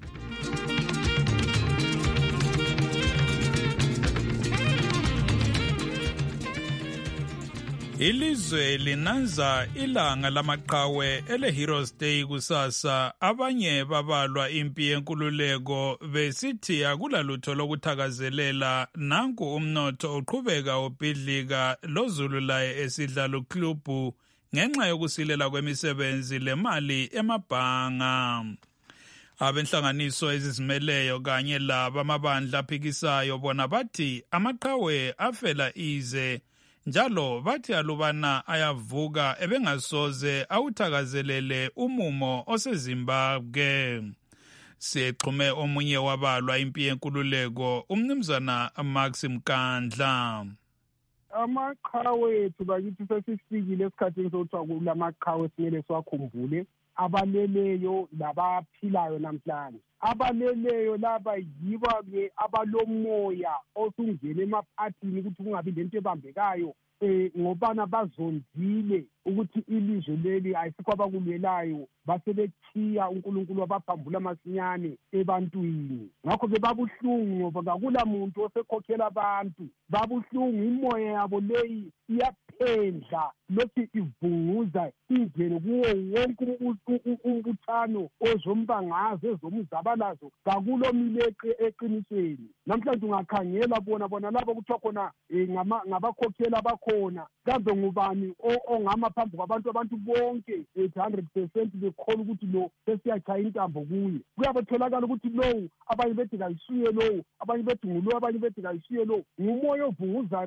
Speaker 16: Ilizwe linanza ilanga lamaqhawe ele-Heroes Day kusasa. Abanye babalwa impi yenkululeko besithi akulalutho lokuthakazelela. Nanku umnotho uqhubeka ubhidlika, lozulu laye esidlala uklubhu ngenxa yokusilela kwemisebenzi lemali emabhanga. Abenhlanganiso ezizimeleyo kanye laba amabandla aphikisayo bona bathi amaqhawe afela ize, njalo bathi alubana ayavuka ebengasoze awuthakazelele umumo oseZimbabwe. Sixhume omunye wabalwa impi yenkululeko, umnumzana Max Mkandla.
Speaker 7: Amaqhawe ethu bakithi sesifikile esikhathini sokuthi kulamaqhawe simele siwakhumbule. Abaleleyo labaphilayo namhlanje. Abaleleyo laba yibo-ke abalomoya osungena emaphathini ukuthi kungabi lento ebambekayo ngobana bazondile ukuthi ilizwe leli ayisikho abakulwelayo, basebethiya uNkulunkulu wabaphambula masinyane ebantwini. Ngakho-ke babuhlungu ngoba kakula muntu osekhokhela abantu. Babuhlungu, imoya yabo leyi iyaphendla lokhu ivunguza ingene kuwo wonke umbuthano ozombangazo ezomzabalazo kakulomile eqinisweni. Namhlanje ungakhangela bona laba kuthiwa khona ngabakhokhela bakhona, kambe ngubani ongama phambi kwabantu, abantu bonke 100% bekhola ukuthi lo sesiyachaya intambo kuye. Kuyabetholakala ukuthi lowu abanye bethi kayisuye lowu, abanye bethi ngulo, abanye bethi kayisuye lowu. Ngumoya ovunguzayo,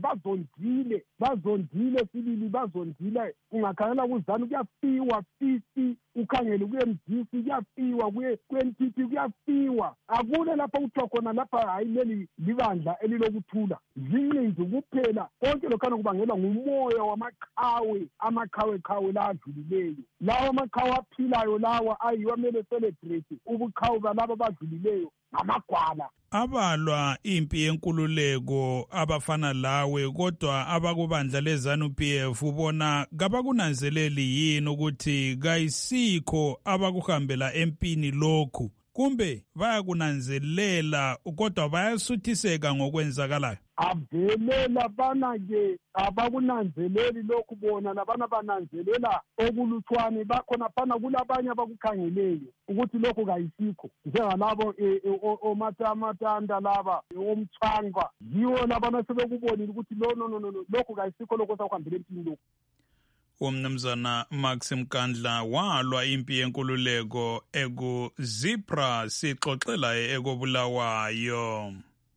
Speaker 7: bazondile sibili, bazondile. Ungakhangela kuzanu kuyafiwa 50, ukhangele kuye Mzisi kuyafiwa, kuye NTT kuyafiwa. Akule lapha kuthiwa khona lapha hayi leli libandla elilokuthula. Zininzi kuphela konke lokhana kubangelwa ngumoya wamaqhawe, amaqhawe la adlulileyo. Lawa amaqhawe aphilayo lawa ayiwa mele celebrate ubuqhawe balabo badlulileyo ngamagwala.
Speaker 16: Abalwa impi yenkululeko abafana lawe kodwa abakubandla leZANU-PF ubona kabakunanzeleli yini ukuthi kayisikho abakuhambela empini lokhu, kumbe bayakunanzelela kodwa bayasuthiseka ngokwenzakalayo?
Speaker 7: Avelela bana-ke abakunanzeleli lokhu, bona labana bananzelela okuluthwane bakhona phana kulabanye abakukhangeleyo ukuthi lokhu kayisikho, njengalabo omatanda laba omthwanga, yiwo labana sebekubonile ukuthi no lokhu kayisikho lokhu sakuhambela empini lokhu.
Speaker 16: Umnumzana Max Mkandla walwa impi yenkululeko ekuZipra, sixoxela ekobulawayo.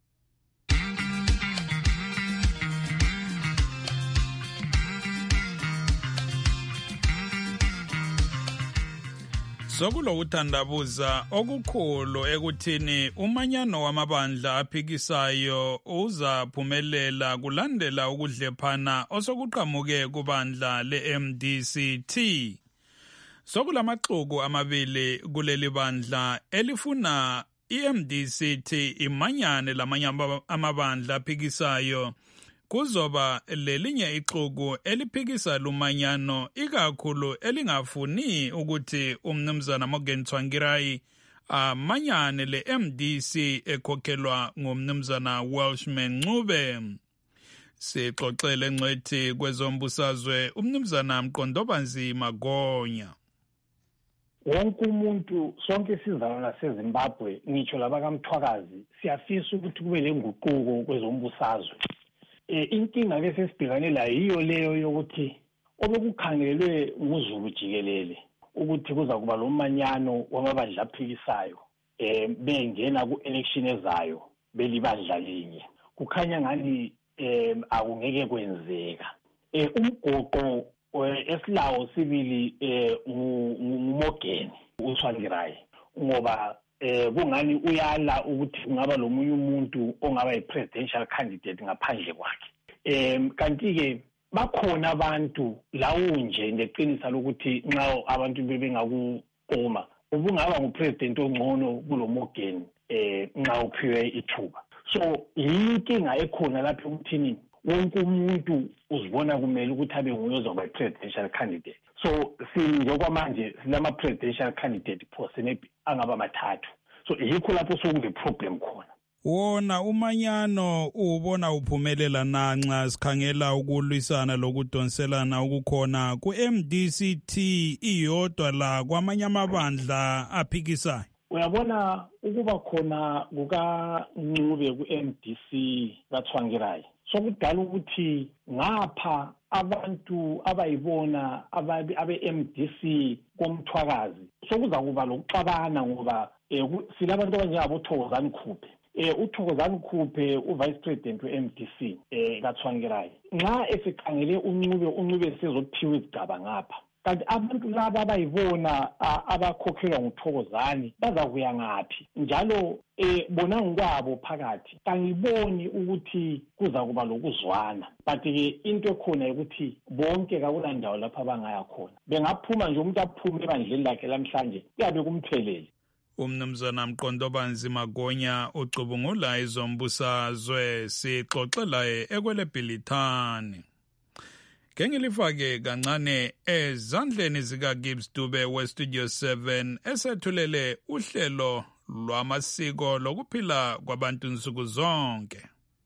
Speaker 16: Sokulokuthandabuza okukhulu ekuthini umanyano wamabandla aphikisayo uzaphumelela kulandela ukudlephana osokuqhamuke kubandla le-MDCT. Sokulamaxuku amabili kuleli bandla elifuna iMDC imanyane lamanye amabandla aphikisayo. Kuzoba lelinye ixuku eliphikisa lumanyano ikakhulu elingafuni ukuthi umnumzana Morgan Tsvangirai amanyane le-MDC ekhokhelwa ngumnumzana Welshman Ncube. Sixoxele ngcwethi kwezombusazwe umnumzana Mqondobanzima Gonya.
Speaker 17: Wonke umuntu sonke isizalwane seZimbabwe ngitsho labakamthwakazi siyafisa ukuthi kube lenguquko kwezombusazwe. Inkinga lesesibhekane la yiyo leyo yokuthi obekukhangelwe nguZulu jikelele ukuthi kuza kuba lomanyano wamabandla aphikisayo bengena ku-election ezayo belibandla linye. Kukhanya ngani akungeke kwenzeka. Umgoqo esilawo sibili nguMorgan uTsvangirai ngoba kungani uyala ukuthi kungaba lomunye umuntu ongaba yi-presidential candidate ngaphandle kwakhe. Kanti-ke bakhona abantu lawo nje ngeqinisa lokuthi nxa abantu bebengakukoma ubungaba ngupresident ongcono kulo Morgan nxa uphiwe ithuba. So yinkinga ekhona lapho ukuthini wonke umuntu uzibona kumele ukuthi abe nguye ozoba yi-presidential candidate. So njengokwamanje silama-presidential candidate phose angaba mathathu. So yikho lapho sokune-problem khona.
Speaker 16: Wona umanyano ubona uphumelela nanxa sikhangela ukulwisana lokudonselana ukukhona ku-MDC iyodwa la kwamanye amabandla aphikisayo.
Speaker 17: Uyabona ukuba khona kukaNcube ku-MDC kaTsvangirai sokudala ukuthi ngapha abantu abayibona abe-MDC komthwakazi sokuza kuba lokuxabana ngoba silabantu abanjengaboThokozani Khuphe. uThokozani Khuphe uvice president we-MDC kaTsvangirai nxa esikhangele uNcube sezophiwa izigaba ngapha. Kanti abantu laba abayibona abakhokhelwa nguThokozani bazakuya ngaphi njalo bona ngokwabo phakathi kangiboni ukuthi kuza kuba lokuzwana. But-ke into ekhona ukuthi bonke kakulandawo lapho abangaya khona bengaphuma nje umuntu aphume ebandleni lakhe lamhlanje kuyabe kumphelele.
Speaker 16: Umnumzana Mqondobanzima Gonya ucubungula izombusazwe sixoxelaye ekwelebhilithani. Ngengilifake kancane ezandleni zikaGibbs Dube weStudio 7 esethulele uhlelo lwamasiko lokuphila kwabantu nsuku zonke.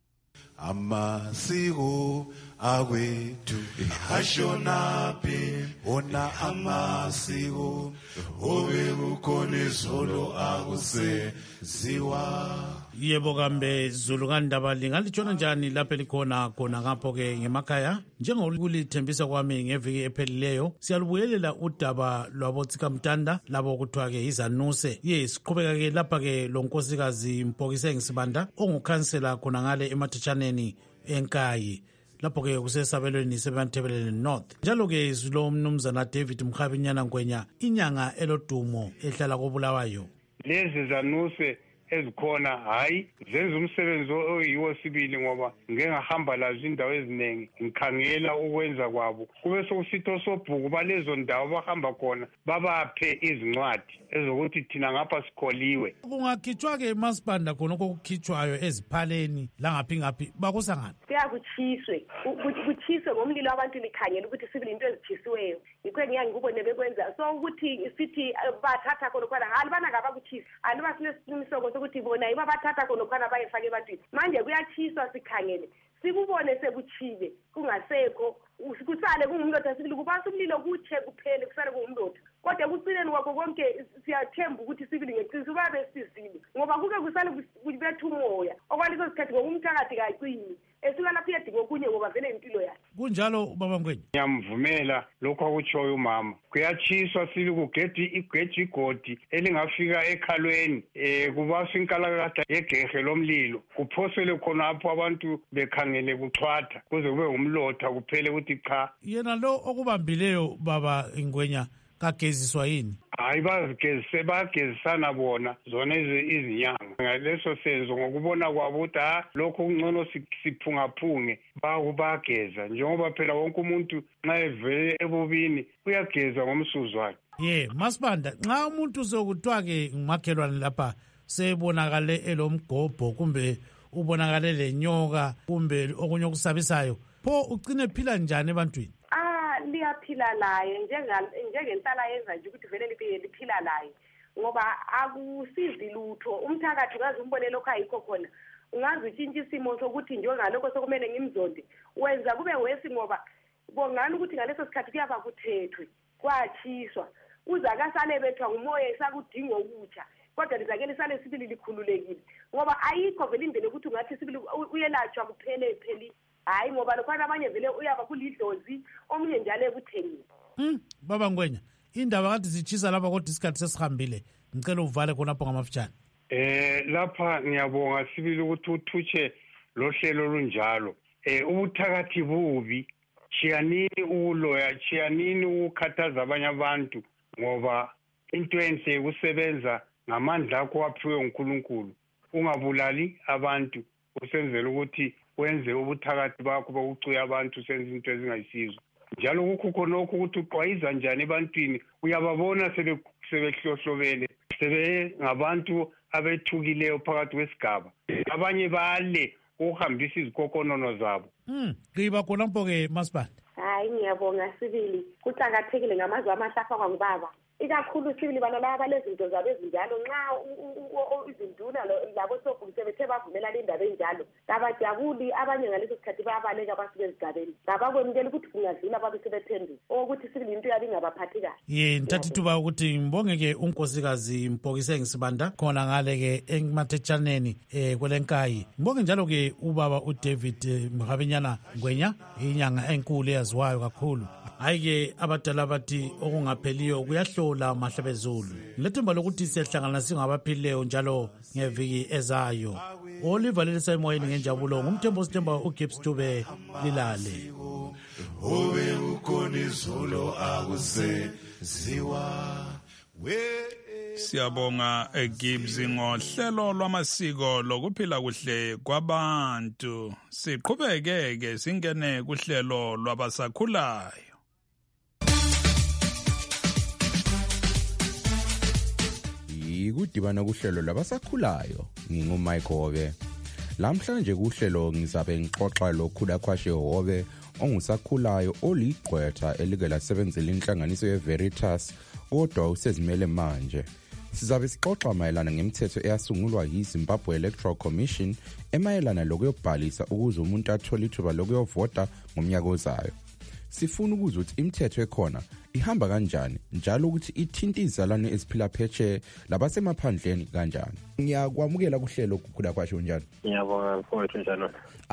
Speaker 18: Amasiko awethu ashonaphi ona amasiko obekukhona izolo akuseziwa.
Speaker 14: Yebo kambe Zulu kaNdaba lingalitshona njani lapho likhona ngapho ke ngemakhaya njengokulithembisa kwami ngeviki ephelileyo siyalubuyelela udaba lwabotsika Mtanda labo kuthiwa ke izanuse siqhubeka ke lapha ke lonkosikazi Mpokise Ngisibanda ongukhansela khona ngale emathatshaneni enkayi lapho ke kusesabelweni seBanthebelele North. Njalo ke Zulo mnumzana David Mkhabinyana Ngwenya inyanga elodumo ehlala koBulawayo.
Speaker 19: Lezi zanuse ezikhona hayi zenza umsebenzi oyiwo sibili ngoba ngeke ngahamba lazo indawo eziningi ngikhangela ukwenza kwabo kube sokusitho sobhuku balezo ndawo bahamba khona babaphe izincwadi ezokuthi thina ngapha sikholiwe.
Speaker 14: Kungakhitshwa ke eMasipanda khona okukhitshwayo eziphaleni langaphi ngaphi bakusa ngani
Speaker 12: kuyakutshiswe kutshiswe ngomlilo abantu likhangela ukuthi sibili into ezithisiweyo yikho ngiyangikubone bekwenza so ukuthi sithi bathatha khona khona halibana ngabakuthisa aliba sinesimiso ukuthi bona iba bathatha khona khona bayifake ebantwini manje kuyatshiswa sikhangele sikubone sekuchibe kungasekho kusale kungumlotha sibili kubasa umlilo kutshe kuphele kusale kungumlotha kodwa kucineni kwakho konke siyathemba ukuthi sibili ngeqiniso babe sizile ngoba kuke kusale kubetha umoya okwaleso sikhathi ngokumthakathi kacini esuka lapho yedinga okunye ngoba vele impilo yakhe
Speaker 14: kunjalo baba Ngwenya.
Speaker 19: Ngiyamvumela lokho akutshoyo umama kuyatshiswa sili kugeji igodi elingafika ekhalweni kubasa inkalakada yegehe lomlilo kuphosele khonapho abantu bekhangele kuchwatha kuze kube umlotha kuphele ukuthi cha.
Speaker 14: Yena lo okubambileyo baba Ngwenya kageziswa yini?
Speaker 19: Hayi bagezisana bona zona izinyanga ngaleso senzo ngokubona kwabo ukuthi lokho kungcono siphungaphunge bageza njengoba phela wonke umuntu nxa evele ebubini uyageza ngomsuzwane
Speaker 14: Masibanda, nxa umuntu sokuthiwa-ke ngumakhelwane lapha sebonakale elomgobho kumbe ubonakale lenyoka kumbe okunye okusabisayo, pho ugcine phila njani ebantwini?
Speaker 20: Liyaphila laye njengenhlala yenza nje ukuthi vele liphila laye, ngoba akusizi lutho. Umthakathi ungaze umbone lokho ayikho khona, ungaze utshintshe isimo sokuthi njengalokho sokumele ngimzonde, wenza kube wesi, ngoba bongani ukuthi ngaleso sikhathi kuyaba kuthethwe kwatshiswa, uza kasale bethwa ngumoya esakudinga ukutsha, kodwa lizake lisale sibili likhululekile, ngoba ayikho vele indlela ukuthi ungathi sibili uyelatshwa kuphele. Hayi, ngoba lokhana abanye vele uyaba kulidlozi, omunye njalo ekuthengile.
Speaker 14: Baba Ngwenya, indaba kade zitshisa lapha kodwa isikhathi sesihambile, ngicela uvale khonapho ngamafitshane.
Speaker 19: Lapha ngiyabonga sibili ukuthi uthutshe lo hlelo olunjalo. Ubuthakathi bubi, chiyanini uloya, chiyanini ukukhathaza abanye abantu, ngoba into enhle ukusebenza ngamandla akho waphiwe uNkulunkulu. Ungabulali abantu, usenzela ukuthi wenze ubuthakathi bakho bokucuya abantu, senze into ezingayisizo. Njalo kukho khonokho ukuthi uqwayiza njani ebantwini, uyababona sebehlohlobele, ngabantu abethukileyo phakathi kwesigaba, abanye bale ukuhambisa izikokonono zabo.
Speaker 14: Ngiba khonapho-ke Masibanda.
Speaker 20: Hayi, ngiyabonga sibili, kuqakathekile ngamazwi amahle afakwa ngubaba, ikakhulu sibili bana laba lezinto zabo ezinjalo. Nxa izinduna labo sobhukise bethe bavumelana indaba enjalo, kabajabuli abanye ngaleso sikhathi bayabaleka basuke ezigabeni, kabakwemukela ukuthi kungadlula babe sebephenduka, okuthi sibili into yabe ingabaphathi kahle.
Speaker 14: Ntatha ithuba ukuthi ngibonge-ke unkosikazi Mpokiseng Sibanda khona ngale-ke emathetshaneni kwelenkayi. Ngibonge njalo-ke ubaba uDavid Mhabenyana Ngwenya, inyanga enkulu eyaziwayo kakhulu. Hayi-ke abadala bathi okungapheliyo kuyahlola mahlabezulu. Ngilethemba lokuthi siyahlangana singabaphilileyo njalo ngeviki ezayo. Olivalelisa emoyeni ngenjabulo ngumthembo sithemba uGibbs Dube lilale.
Speaker 18: Obe ukhona izolo akuseziwa.
Speaker 16: Siyabonga eGibbs ngohlelo lwamasiko lokuphila kuhle kwabantu. Siqhubeke-ke singene kuhlelo lwabasakhulayo.
Speaker 21: Kudibana kuhlelo labasakhulayo, ngingumike Hobe. Lamhlanje kuhlelo ngizabe ngixoxa loKhulakhwashe Hobe ongusakhulayo oligqwetha elike lasebenzela inhlanganiso yeVeritas kodwa usezimele manje. Sizabe sixoxa mayelana ngemithetho eyasungulwa yiZimbabwe Electoral Commission emayelana lokuyobhalisa ukuze umuntu athole ithuba lokuyovota ngomnyaka ozayo. Sifuna ukuzwa ukuthi imithetho ekhona ihamba kanjani, njalo ukuthi ithinta izalwane eziphila phetshe labasemaphandleni kanjani. Ngiyakwamukela kuhlelo Khulakhwashe njalo.
Speaker 22: Ngiyabonga mfowethu njalo.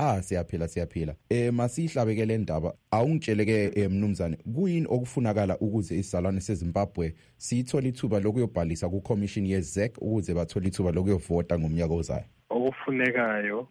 Speaker 21: Siyaphila. Masihlabeke le ndaba. Awungitsheleke mnumzane, kuyini okufunakala ukuze izalwane seZimbabwe siyithola ithuba lokuyobhalisa ku commission yeZEC ukuze bathole ithuba lokuyovota ngomnyaka ozayo?
Speaker 22: Okufunekayo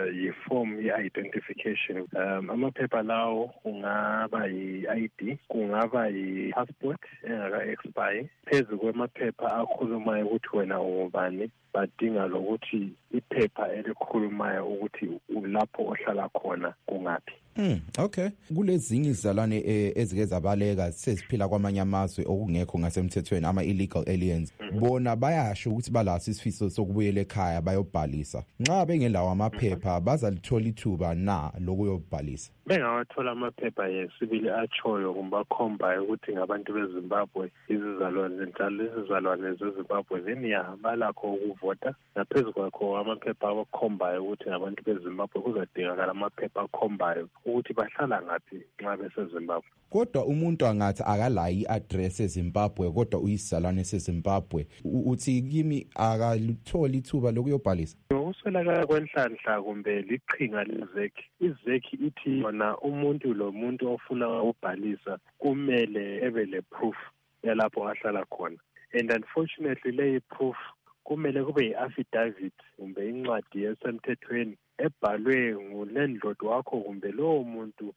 Speaker 22: yiform ye-identification. Amaphepha lawo kungaba yi-ID, kungaba yi-passport engaka-expire. Phezu kwemaphepha akhulumayo ukuthi wena ungubani, badinga lokuthi iphepha elikhulumayo ukuthi ulapho ohlala khona kungaphi.
Speaker 21: Okay. Kulezinye izalwane ezike zabaleka seziphila kwamanye amazwe okungekho ngasemthethweni, ama-illegal aliens. Bona bayasho ukuthi balaso isifiso sokubuyela ekhaya bayobhalisa. Nxa bengelawo amaphepha bazalithola ithuba na lokuyobhalisa?
Speaker 22: Bengawathola amaphepha yesibili achoyo kumbakhombayo ukuthi ngabantu beZimbabwe, izizalwane zenhlalo, izizalwane zeZimbabwe ziniyahamba lakho ukuvota. Naphezu kwakho amaphepha akhombayo ukuthi ngabantu beZimbabwe kuzadingakala amaphepha akhombayo ukuthi bahlala ngaphi nxa beseZimbabwe.
Speaker 21: Kodwa umuntu angathi akalayi i-address eZimbabwe kodwa uyisizalwane seZimbabwe, uthi kimi akalutholi ithuba lokuyobhalisa?
Speaker 22: Ukuswelakala kwenhlanhla kumbe liqhinga lezekhi. Izekhi ithi yona umuntu lo muntu ofuna ukubhalisa kumele ebe le-proof yalapho ahlala khona. And unfortunately leyi proof kumele kube yi-affidavit kumbe incwadi esemthethweni ebhalwe ngulandlord wakho kumbe lowo muntu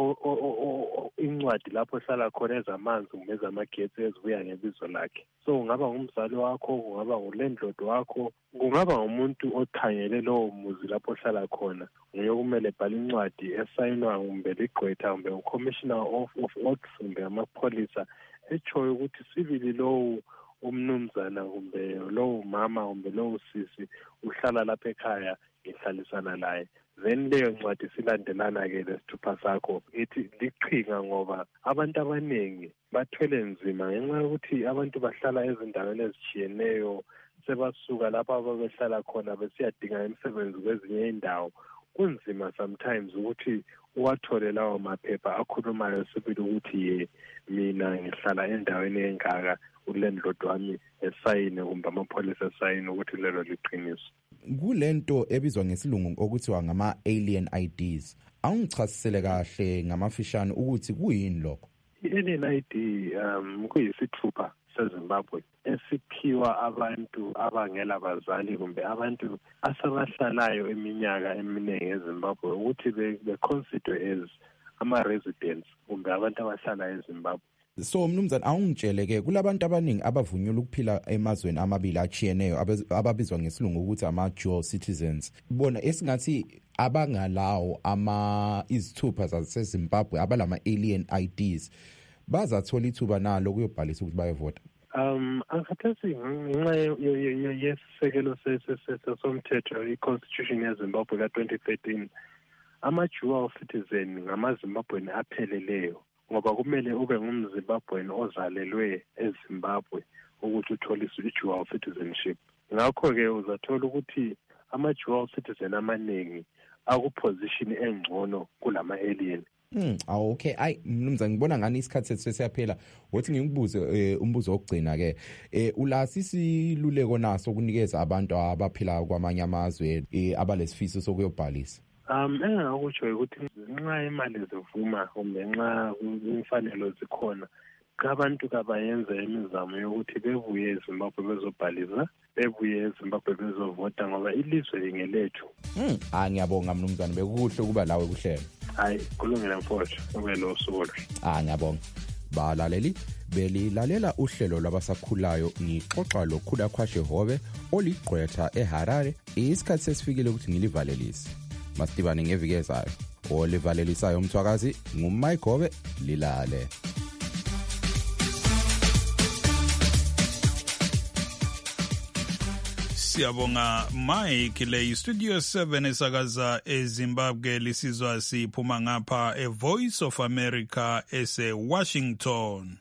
Speaker 22: incwadi lapho ehlala khona ezamanzi kumbe ezamagetsi ezibuya ngebizo lakhe. So kungaba ngumzali wakho, kungaba ngulandlord wakho, kungaba ngumuntu okhangele lowo muzi lapho ohlala khona. Nguye kumele ebhale incwadi esayinwa kumbe ligqwetha kumbe uCommissioner of Oaths kumbe amapholisa etshoyo ukuthi sibili lowo umnumzana kumbe lowo mama kumbe lowo sisi uhlala lapha ekhaya ngihlalisana laye. Then leyo ncwadi silandelana-ke lesithupha sakho ithi liqhinga ngoba abantu abaningi bathwele nzima ngenxa yokuthi abantu bahlala ezindaweni ezitshiyeneyo, sebasuka lapho ababehlala khona besiyadinga imisebenzi kwezinye indawo. Kunzima sometimes ukuthi uwathole lawo maphepha akhulumayo sibili ukuthi mina ngihlala endaweni engaka, ulandlord wami esayine kumbe amapholisa esayine ukuthi lelo liqiniso.
Speaker 21: Kulento ebizwa ngesilungu okuthiwa ngama-alien IDs, awungichasisele kahle ngamafishane ukuthi kuyini lokho?
Speaker 22: I-alien ID kuyisithupha seZimbabwe esiphiwa abantu abangela bazali kumbe abantu asebahlalayo iminyaka eminingi eZimbabwe ukuthi be-consider as ama-residents kumbe abantu abahlala eZimbabwe.
Speaker 21: So mnumzane, awungitshele-ke kulabantu abaningi abavunyelwa ukuphila emazweni amabili achiyeneyo ababizwa ngesilungu ukuthi ama-dual citizens, bona esingathi abangalawo izithupha zaseZimbabwe abalama-alien IDs bazathola ithuba nalo kuyobhalisa ukuthi bayovota?
Speaker 22: Angikhathesi ngenxa yesisekelo somthetho i-constitution yeZimbabwe ka-2013 ama-dual citizen ngamaZimbabweni apheleleyo, ngoba kumele ube ngumZimbabweni ozalelwe eZimbabwe ukuthi uthole i-dual citizenship. Ngakho-ke uzathola ukuthi ama-dual citizen amaningi akuposition engcono kulama-alien.
Speaker 21: Okay, mnumzane ngibona ngani isikhathi sethu sesiyaphela. Wothi ngikubuze umbuzo wokugcina-ke, ulasi isiluleko naso ukunikeza abantu abaphila kwamanye amazwe abalesifiso sokuyobhalisa?
Speaker 22: Engakutsho ukuthi nxa imali zivuma kumbe nxa imfanelo zikhona, abantu kabayenze imizamo yokuthi bebuye eZimbabwe bezobhalisa, bebuye eZimbabwe bezovota ngoba ilizwe ngelethu.
Speaker 21: Ngiyabonga mnumzane, bekukuhle ukuba lawe kuhlelo.
Speaker 22: Hayi, kulungile mfowethu, ube lo suku.
Speaker 21: Ngiyabonga. Balaleli, belilalela uhlelo lwabasakhulayo ngixoxa loKhulakhwashe Hobe oligqwetha eHarare. Isikhathi sesifikile ukuthi ngilivalelise. Masibane ngeviki ezayo. Olivalelisayo umthwakazi nguMike Hobe, lilale.
Speaker 16: Siyabonga Mike. Le Studio 7 esakaza eZimbabwe lisizwa siphuma ngapha eVoice of America ese-Washington.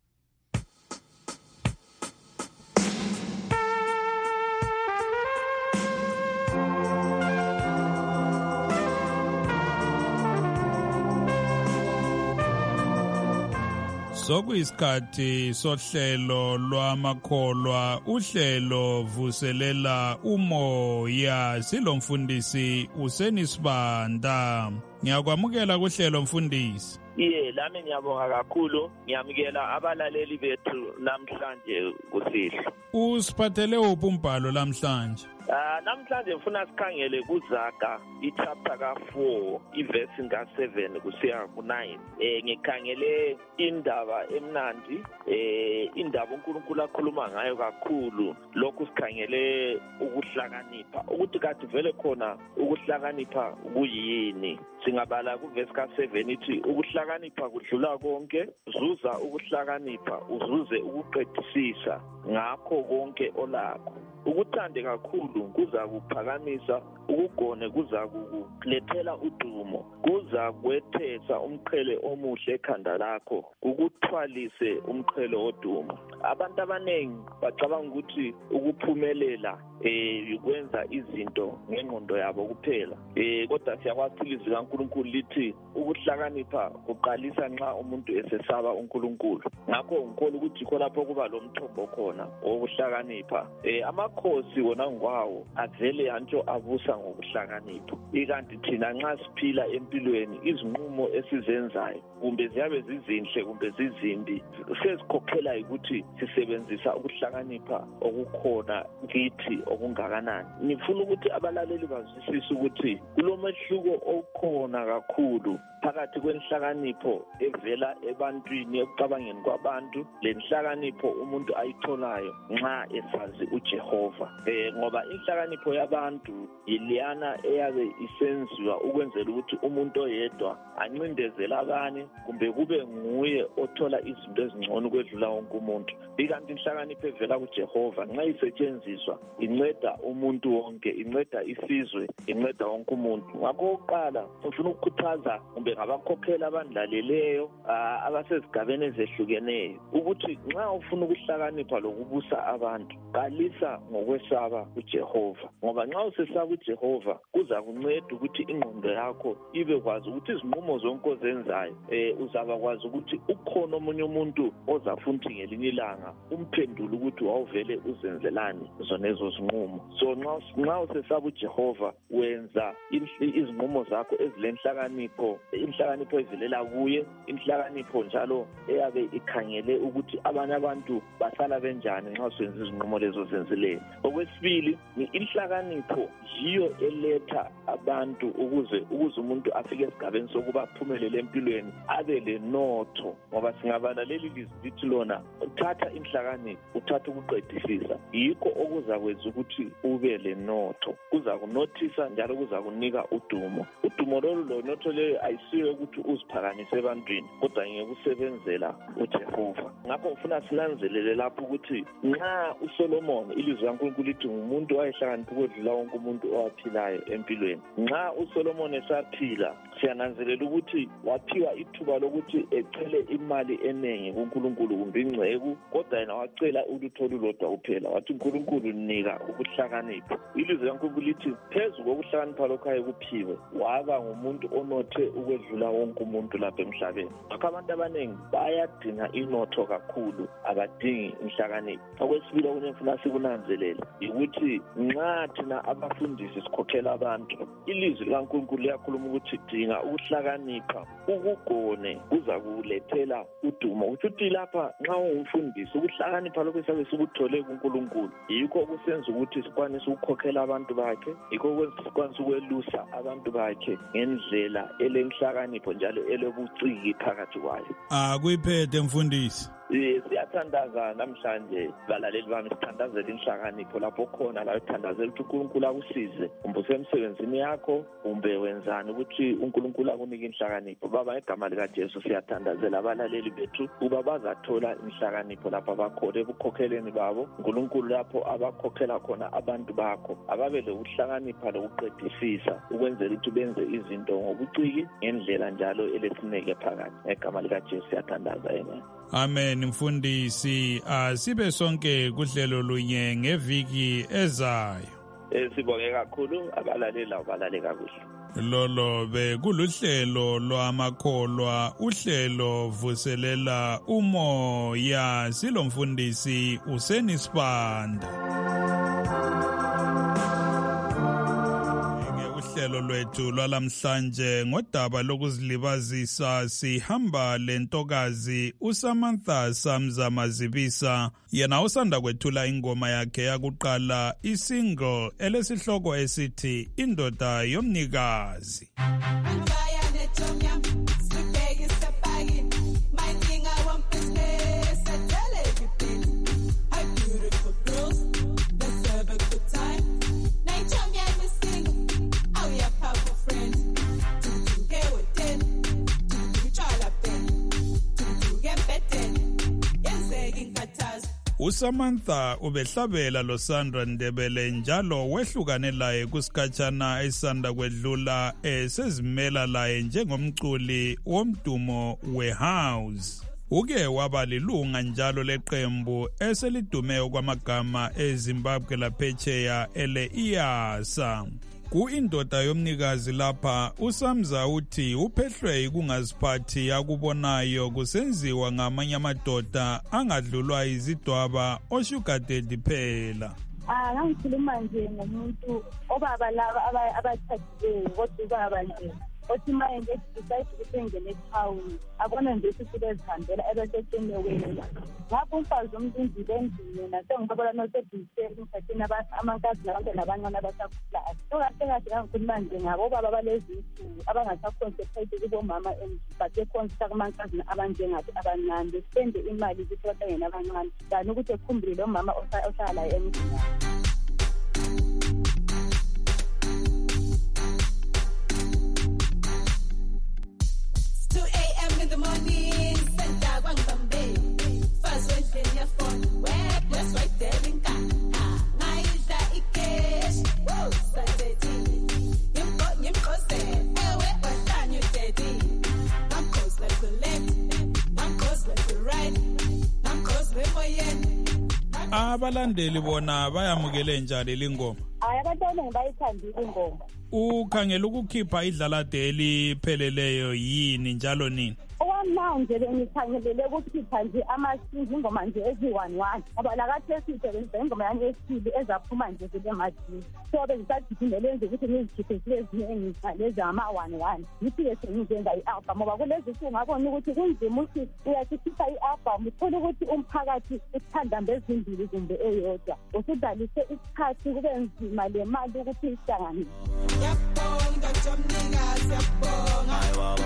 Speaker 16: Sokuyisikhathi sohlelo lwamakholwa, uhlelo vuselela umoya. Silomfundisi uSenisibanda. Ngiyakwamukela kuhlelo mfundisi.
Speaker 5: Lami ngiyabonga kakhulu, ngiyamukela abalaleli bethu namhlanje kusihlwa.
Speaker 16: Usiphathele uphi umbhalo namhlanje?
Speaker 5: Namhlanje ngifuna sikhangele kuZaga ichapter ka4 iverse ka7 kusiya ku9. Ngikhangele indaba emnandi, indaba uNkulunkulu akhuluma ngayo kakhulu. Lokhu sikhangele ukuhlakanipha, ukuthi kade vele khona ukuhlakanipha kuyini. Singabala kuverse ka7 ithi ukuhlakanipha kudlula konke, zuza ukuhlakanipha uzuze ukuqedisisa ngakho konke olakho. Ukuthande kakhulu kuza kuphakamisa, ukugone kuza kukulethela udumo, kuza kwethesa umqhele omuhle ekhanda lakho, ukuthwalise umqhele odumo. Abantu abaningi bacabanga ukuthi ukuphumelela ukwenza izinto ngengqondo yabo kuphela. Kodwa siyakwazi ilizwi kaNkulunkulu lithi ukuhlakanipha kuqalisa nxa umuntu esesaba uNkulunkulu. Ngakho ngikholwa ukuthi khona lapho kuba lo mthombo khona wokuhlakanipha. Amakhosi wona ngwawo avele antsho abusa ngokuhlakanipha. Ikanti thina nxa siphila empilweni, izinqumo esizenzayo kumbe ziyabe zizinhle kumbe zizimbi, sesikhokhela ukuthi sisebenzisa ukuhlakanipha okukhona kithi okungakanani. Ngifuna ukuthi abalaleli bazwisise ukuthi kulomehluko okhona kakhulu phakathi kwenhlakanipho evela ebantwini, ekucabangeni kwabantu, lenhlakanipho umuntu ayitholayo nxa esazi uJehova. uJehova ngoba inhlakanipho yabantu yiliyana eyabe isenziwa ukwenzela ukuthi umuntu oyedwa ancindezele abanye kumbe kube nguye othola izinto ezingcono ukwedlula wonke umuntu. Ikanti inhlakanipho evela kuJehova nxa isetshenziswa inceda umuntu wonke, inceda isizwe, inceda wonke umuntu. Ngakho oqala ufuna ukukhuthaza kumbe ngabakhokheli abandlaleleyo abasezigabeni ezehlukeneyo ukuthi nxa ufuna ukuhlakanipha lokubusa abantu qalisa ngokwesaba uJehova, ngoba nxa usesaba uJehova kuza kunceda ukuthi ingqondo yakho ibe kwazi ukuthi izinqumo zonke ozenzayo uzaba kwazi ukuthi ukhona omunye umuntu ozafuna ngelinye ilanga umphendula ukuthi wawuvele uzenzelani zonezo zinqumo. So nxa usesaba uJehova wenza izinqumo zakho ezilenhlakanipho, inhlakanipho ezilela kuye, inhlakanipho njalo eyabe ikhangele ukuthi abanye abantu basala benjani nxa usenza izinqumo lezo zenzileyo. Okwesibili, inhlakanipho yiyo eletha abantu ukuze umuntu afike esigabeni sokuba aphumelele empilweni abe lenotho, ngoba singabala leli lizwi lithi lona uthatha inhlakanipho, uthatha ukuqedisisa, yikho okuza kwenza ukuthi ube lenotho, kuza kunothisa njalo kuza kunika udumo. Udumo lolu notho leyo ayisiyo ukuthi uziphakamise ebantwini kodwa ngekusebenzela uJehova. Ngakho ufuna sinanzelele lapho ukuthi nxa uSolomon ilizwi laNkulunkulu lithi ngumuntu owayehlakanipha ukwedlula wonke umuntu owaphilayo empilweni. Nxa uSolomon esaphila siyananzelela ukuthi waphiwa ithuba lokuthi ecele imali eningi kuNkulunkulu kumbe ingceku, kodwa yena wacela ulutho olulodwa kuphela, wathi uNkulunkulu nika ukuhlakanipha. Ilizwi laNkulunkulu lithi phezu kokuhlakanipha lokho ayekuphiwe waba ngumuntu onothe ukwedlula wonke umuntu lapha emhlabeni. Ngakho abantu abaningi bayadinga inotho kakhulu, abadingi inhlakanipho. Okwesibili okunye ngifuna sikunanzelele ukuthi nxa thina abafundisi sikhokhela abantu, ilizwi laNkulunkulu liyakhuluma ukuthi dinga ukuhlakanipha, ukugone kuza kulethela udumo. Ukuthi lapha nxa ungumfundisi ukuhlakanipha lokho esabe sikuthole kuNkulunkulu yikho okusenza ukuthi sikwanise ukukhokhela abantu bakhe, yikho okwenza sikwanise ukwelusa abantu bakhe ngendlela elenhlakanipho njalo elobuciki phakathi kwayo.
Speaker 16: Kuyiphethe mfundisi.
Speaker 5: Siyathandaza namhlanje balaleli bami, sithandazela inhlakanipho lapho khona la uthandazela ukuthi uNkulunkulu akusize kumbe usemsebenzini yakho kumbe wenzani ukuthi uNkulunkulu akunike inhlakanipho. Baba, ngegama likaJesu siyathandazela abalaleli bethu ukuba bazathola inhlakanipho lapho abakhona ebukhokheleni babo. uNkulunkulu lapho abakhokhela khona abantu bakho ababe lokuhlakanipha lokuqedisisa ukwenzela ukuthi benze izinto ngobuciki ngendlela njalo elesineke phakathi. Ngegama likaJesu siyathandaza, amen.
Speaker 16: Amen mfundisi, asibe sonke kuhlelo lunye ngeviki ezayo.
Speaker 5: Sibonge kakhulu abalalela ubalaleka kuhle.
Speaker 16: Lolo bekuluhlelo lwamakholwa, uhlelo vuselela umoya, silomfundisi uSenisibanda. Uhlelo lwethu lwalamhlanje ngodaba lokuzilibazisa sihamba lentokazi uSamantha Samzamazibisa, yena osanda kwethula ingoma yakhe yakuqala isingle elesihloko esithi Indoda Yomnikazi. uSamantha ubehlabela loSandra Ndebele njalo wehlukane laye kusikhatshana esanda kwedlula sezimela laye njengomculi womdumo wehouse. Uke waba lilunga njalo leqembu eselidume okwamagama eZimbabwe laphetsheya ele-IASA. Ku-Indoda Yomnikazi lapha uSamza uthi uphehlwe ikungaziphathi akubonayo kusenziwa ngamanye amadoda angadlulwa izidwaba osugar daddy phela.
Speaker 9: Ngikhuluma nje ngomuntu obaba laba abathathileyo kodwa ubaba nje othi uma engedicide ukuthi engene ethawuni abona nje ukuthi ezihambela ebesesenewela. Ngapho umfazi umlindile endlini yena sengibabona nosebhiseni ngithatheni amankazi nabantwana abancane abasakhulayo. Kahle kahle kangikhuluma nje ngabo baba balezi insuku abangasaconcentrate kubomama but econcentrate kumankazini abanjengathi abancane bespende imali ukuthi bahlangene abancane kanti ukuthi ekhumbule lo mama ohlala la emzini.
Speaker 10: 2 a.m. in the morning, senta kwangibambe. Fast wendlini yafona, west right there in ka. Ngayidla ikesh, woo, sasethi. Yimkhoze, ewe wahlanya udedi. Namkhoze like the left, namkhoze like the right. Namkhoze wemoyeni.
Speaker 16: Abalandeli bona bayamukele njani lingoma?
Speaker 9: Hayi abantwana ngibayithandile ingoma.
Speaker 16: Ukhangela ukukhipha idlaladeli ipheleleyo yini njalo nini?
Speaker 9: Okwamanje bengikhangelele ukukhipha nje amasinzi ingoma nje ezi-1-1 ngoba lakathi esiyisebenzisa ingoma yami esibili ezaphuma nje kule madini. So bengisagijimele enze ukuthi ngizikhiphe zibe eziningi lezi ama-1-1 ngithi-ke sengizenza i-album ngoba kulezi nsuku ngabona ukuthi kunzima ukuthi uyasikhipha i-album uthole ukuthi umphakathi uthanda mbezimbili kumbe eyodwa usudalise isikhathi kube nzima le mali ukuthi ihlanganise.
Speaker 10: Yabonga Jomnikazi, yabonga.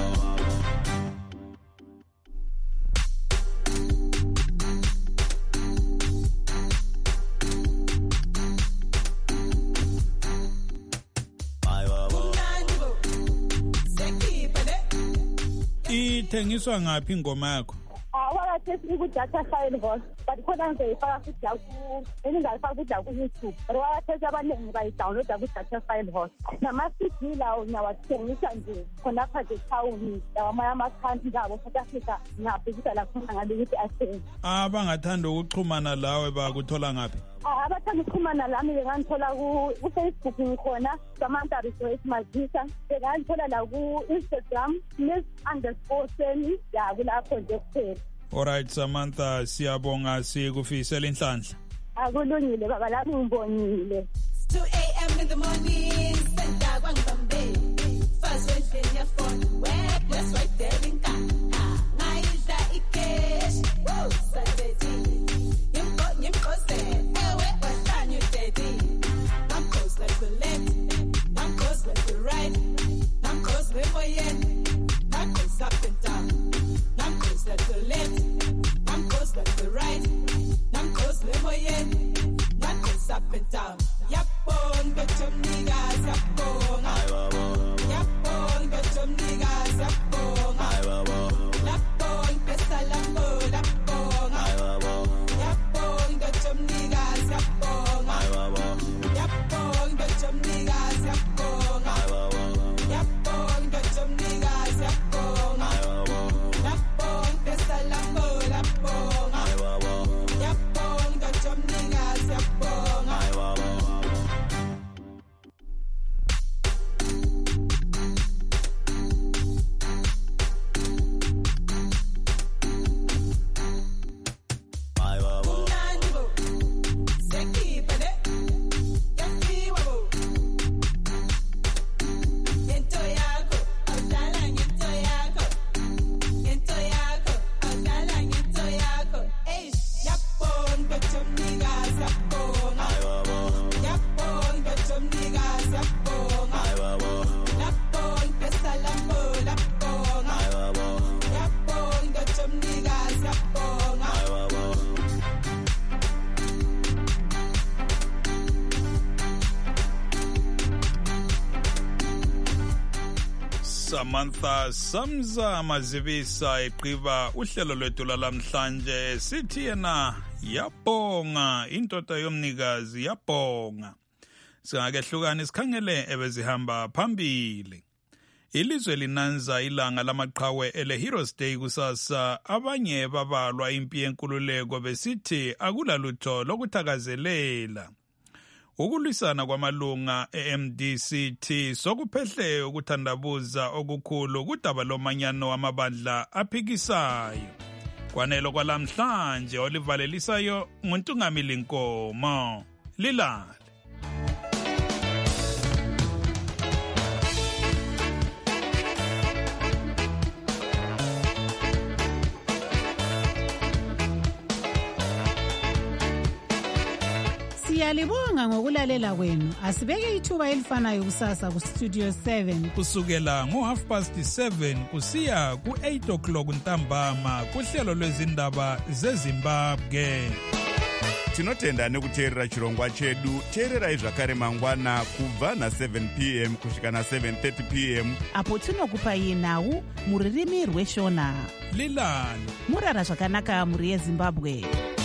Speaker 16: Ithengiswa ngaphi ingoma yakho?
Speaker 9: Wakathe ku-data file host but khona ngizoyifaka futhi la engingayifaka futhi la ku-YouTube but wakathe abaningi bayidawunloda ku-data file host nama-CD lawo ngiyawathengisa nje khonapha ethawuni lawamanye amakhanti ngabo South Africa ngiyabhekisa la khona ngabe ukuthi athenge.
Speaker 16: Abangathanda ukuxhumana lawe bakuthola ngaphi?
Speaker 9: Abathanda ukuxhumana lami bengangithola ku-Facebook ngikhona Samantha Rejoice Mazisa, bengangithola la ku-Instagram Miss_Seni ya kulapho nje kuphela.
Speaker 16: Alright Samantha, siyabonga sikufisela inhlanhla.
Speaker 9: Akulungile baba lami ngibongile.
Speaker 10: 2 a.m. in the morning, senta kwangibambe. Fast wendlini yafona, west right there in ka. Ngayidla ikesh, woo, sasethi. Yimkhoze, ewe wahlanya udedi. Namkhoze like the left, namkhoze like the right. Namkhoze wemoyeni, namkhoze up and down. Namkhoze like the left, namkhoze like the right. Namkhoze wemoyeni, namkhoze up and down. Yabonga Jomnikazi, yabonga. Yabonga Jomnikazi, yabonga. Labonga besalambo, labonga. Yabonga Jomnikazi, yabonga. Yabonga Jomnikazi, yabonga. Yabonga Jomnikazi, yabonga. Labonga besalambo, labonga. Yabonga Jomnikazi, yabonga.
Speaker 16: Samantha Samza Mazivisa eqiba uhlelo lwethu lamhlanje sithi yena yabonga indoda yomnikazi yabonga. Singakehlukana isikhangele ebezihamba phambili. Ilizwe linanza ilanga lamaqhawe ele Heroes Day kusasa, abanye babalwa impi yenkululeko besithi akulalutho lokuthakazelela. Ukulwisana kwamalunga e-MDCT sokuphehle ukuthandabuza okukhulu kudaba lomanyano wamabandla aphikisayo. Kwanelo kwalamhlanje olivalelisayo nguNtungamili Nkomo. Lilale.
Speaker 3: Siyalibonga ngokulalela kwenu. Asibeke ithuba elifanayo kusasa kustudio 7
Speaker 16: kusukela ngo7:30 kusiya ku8 o'clock ntambama kuhlelo lwezindaba zeZimbabwe.
Speaker 1: Tinotenda nekuteerera chirongwa chedu. Teererai zvakare mangwana kubva na7 p.m. kusvika na7:30 p.m.
Speaker 2: apo tinokupai nhau muririmi rweshona.
Speaker 16: Lilani
Speaker 2: murara zvakanaka muri yeZimbabwe.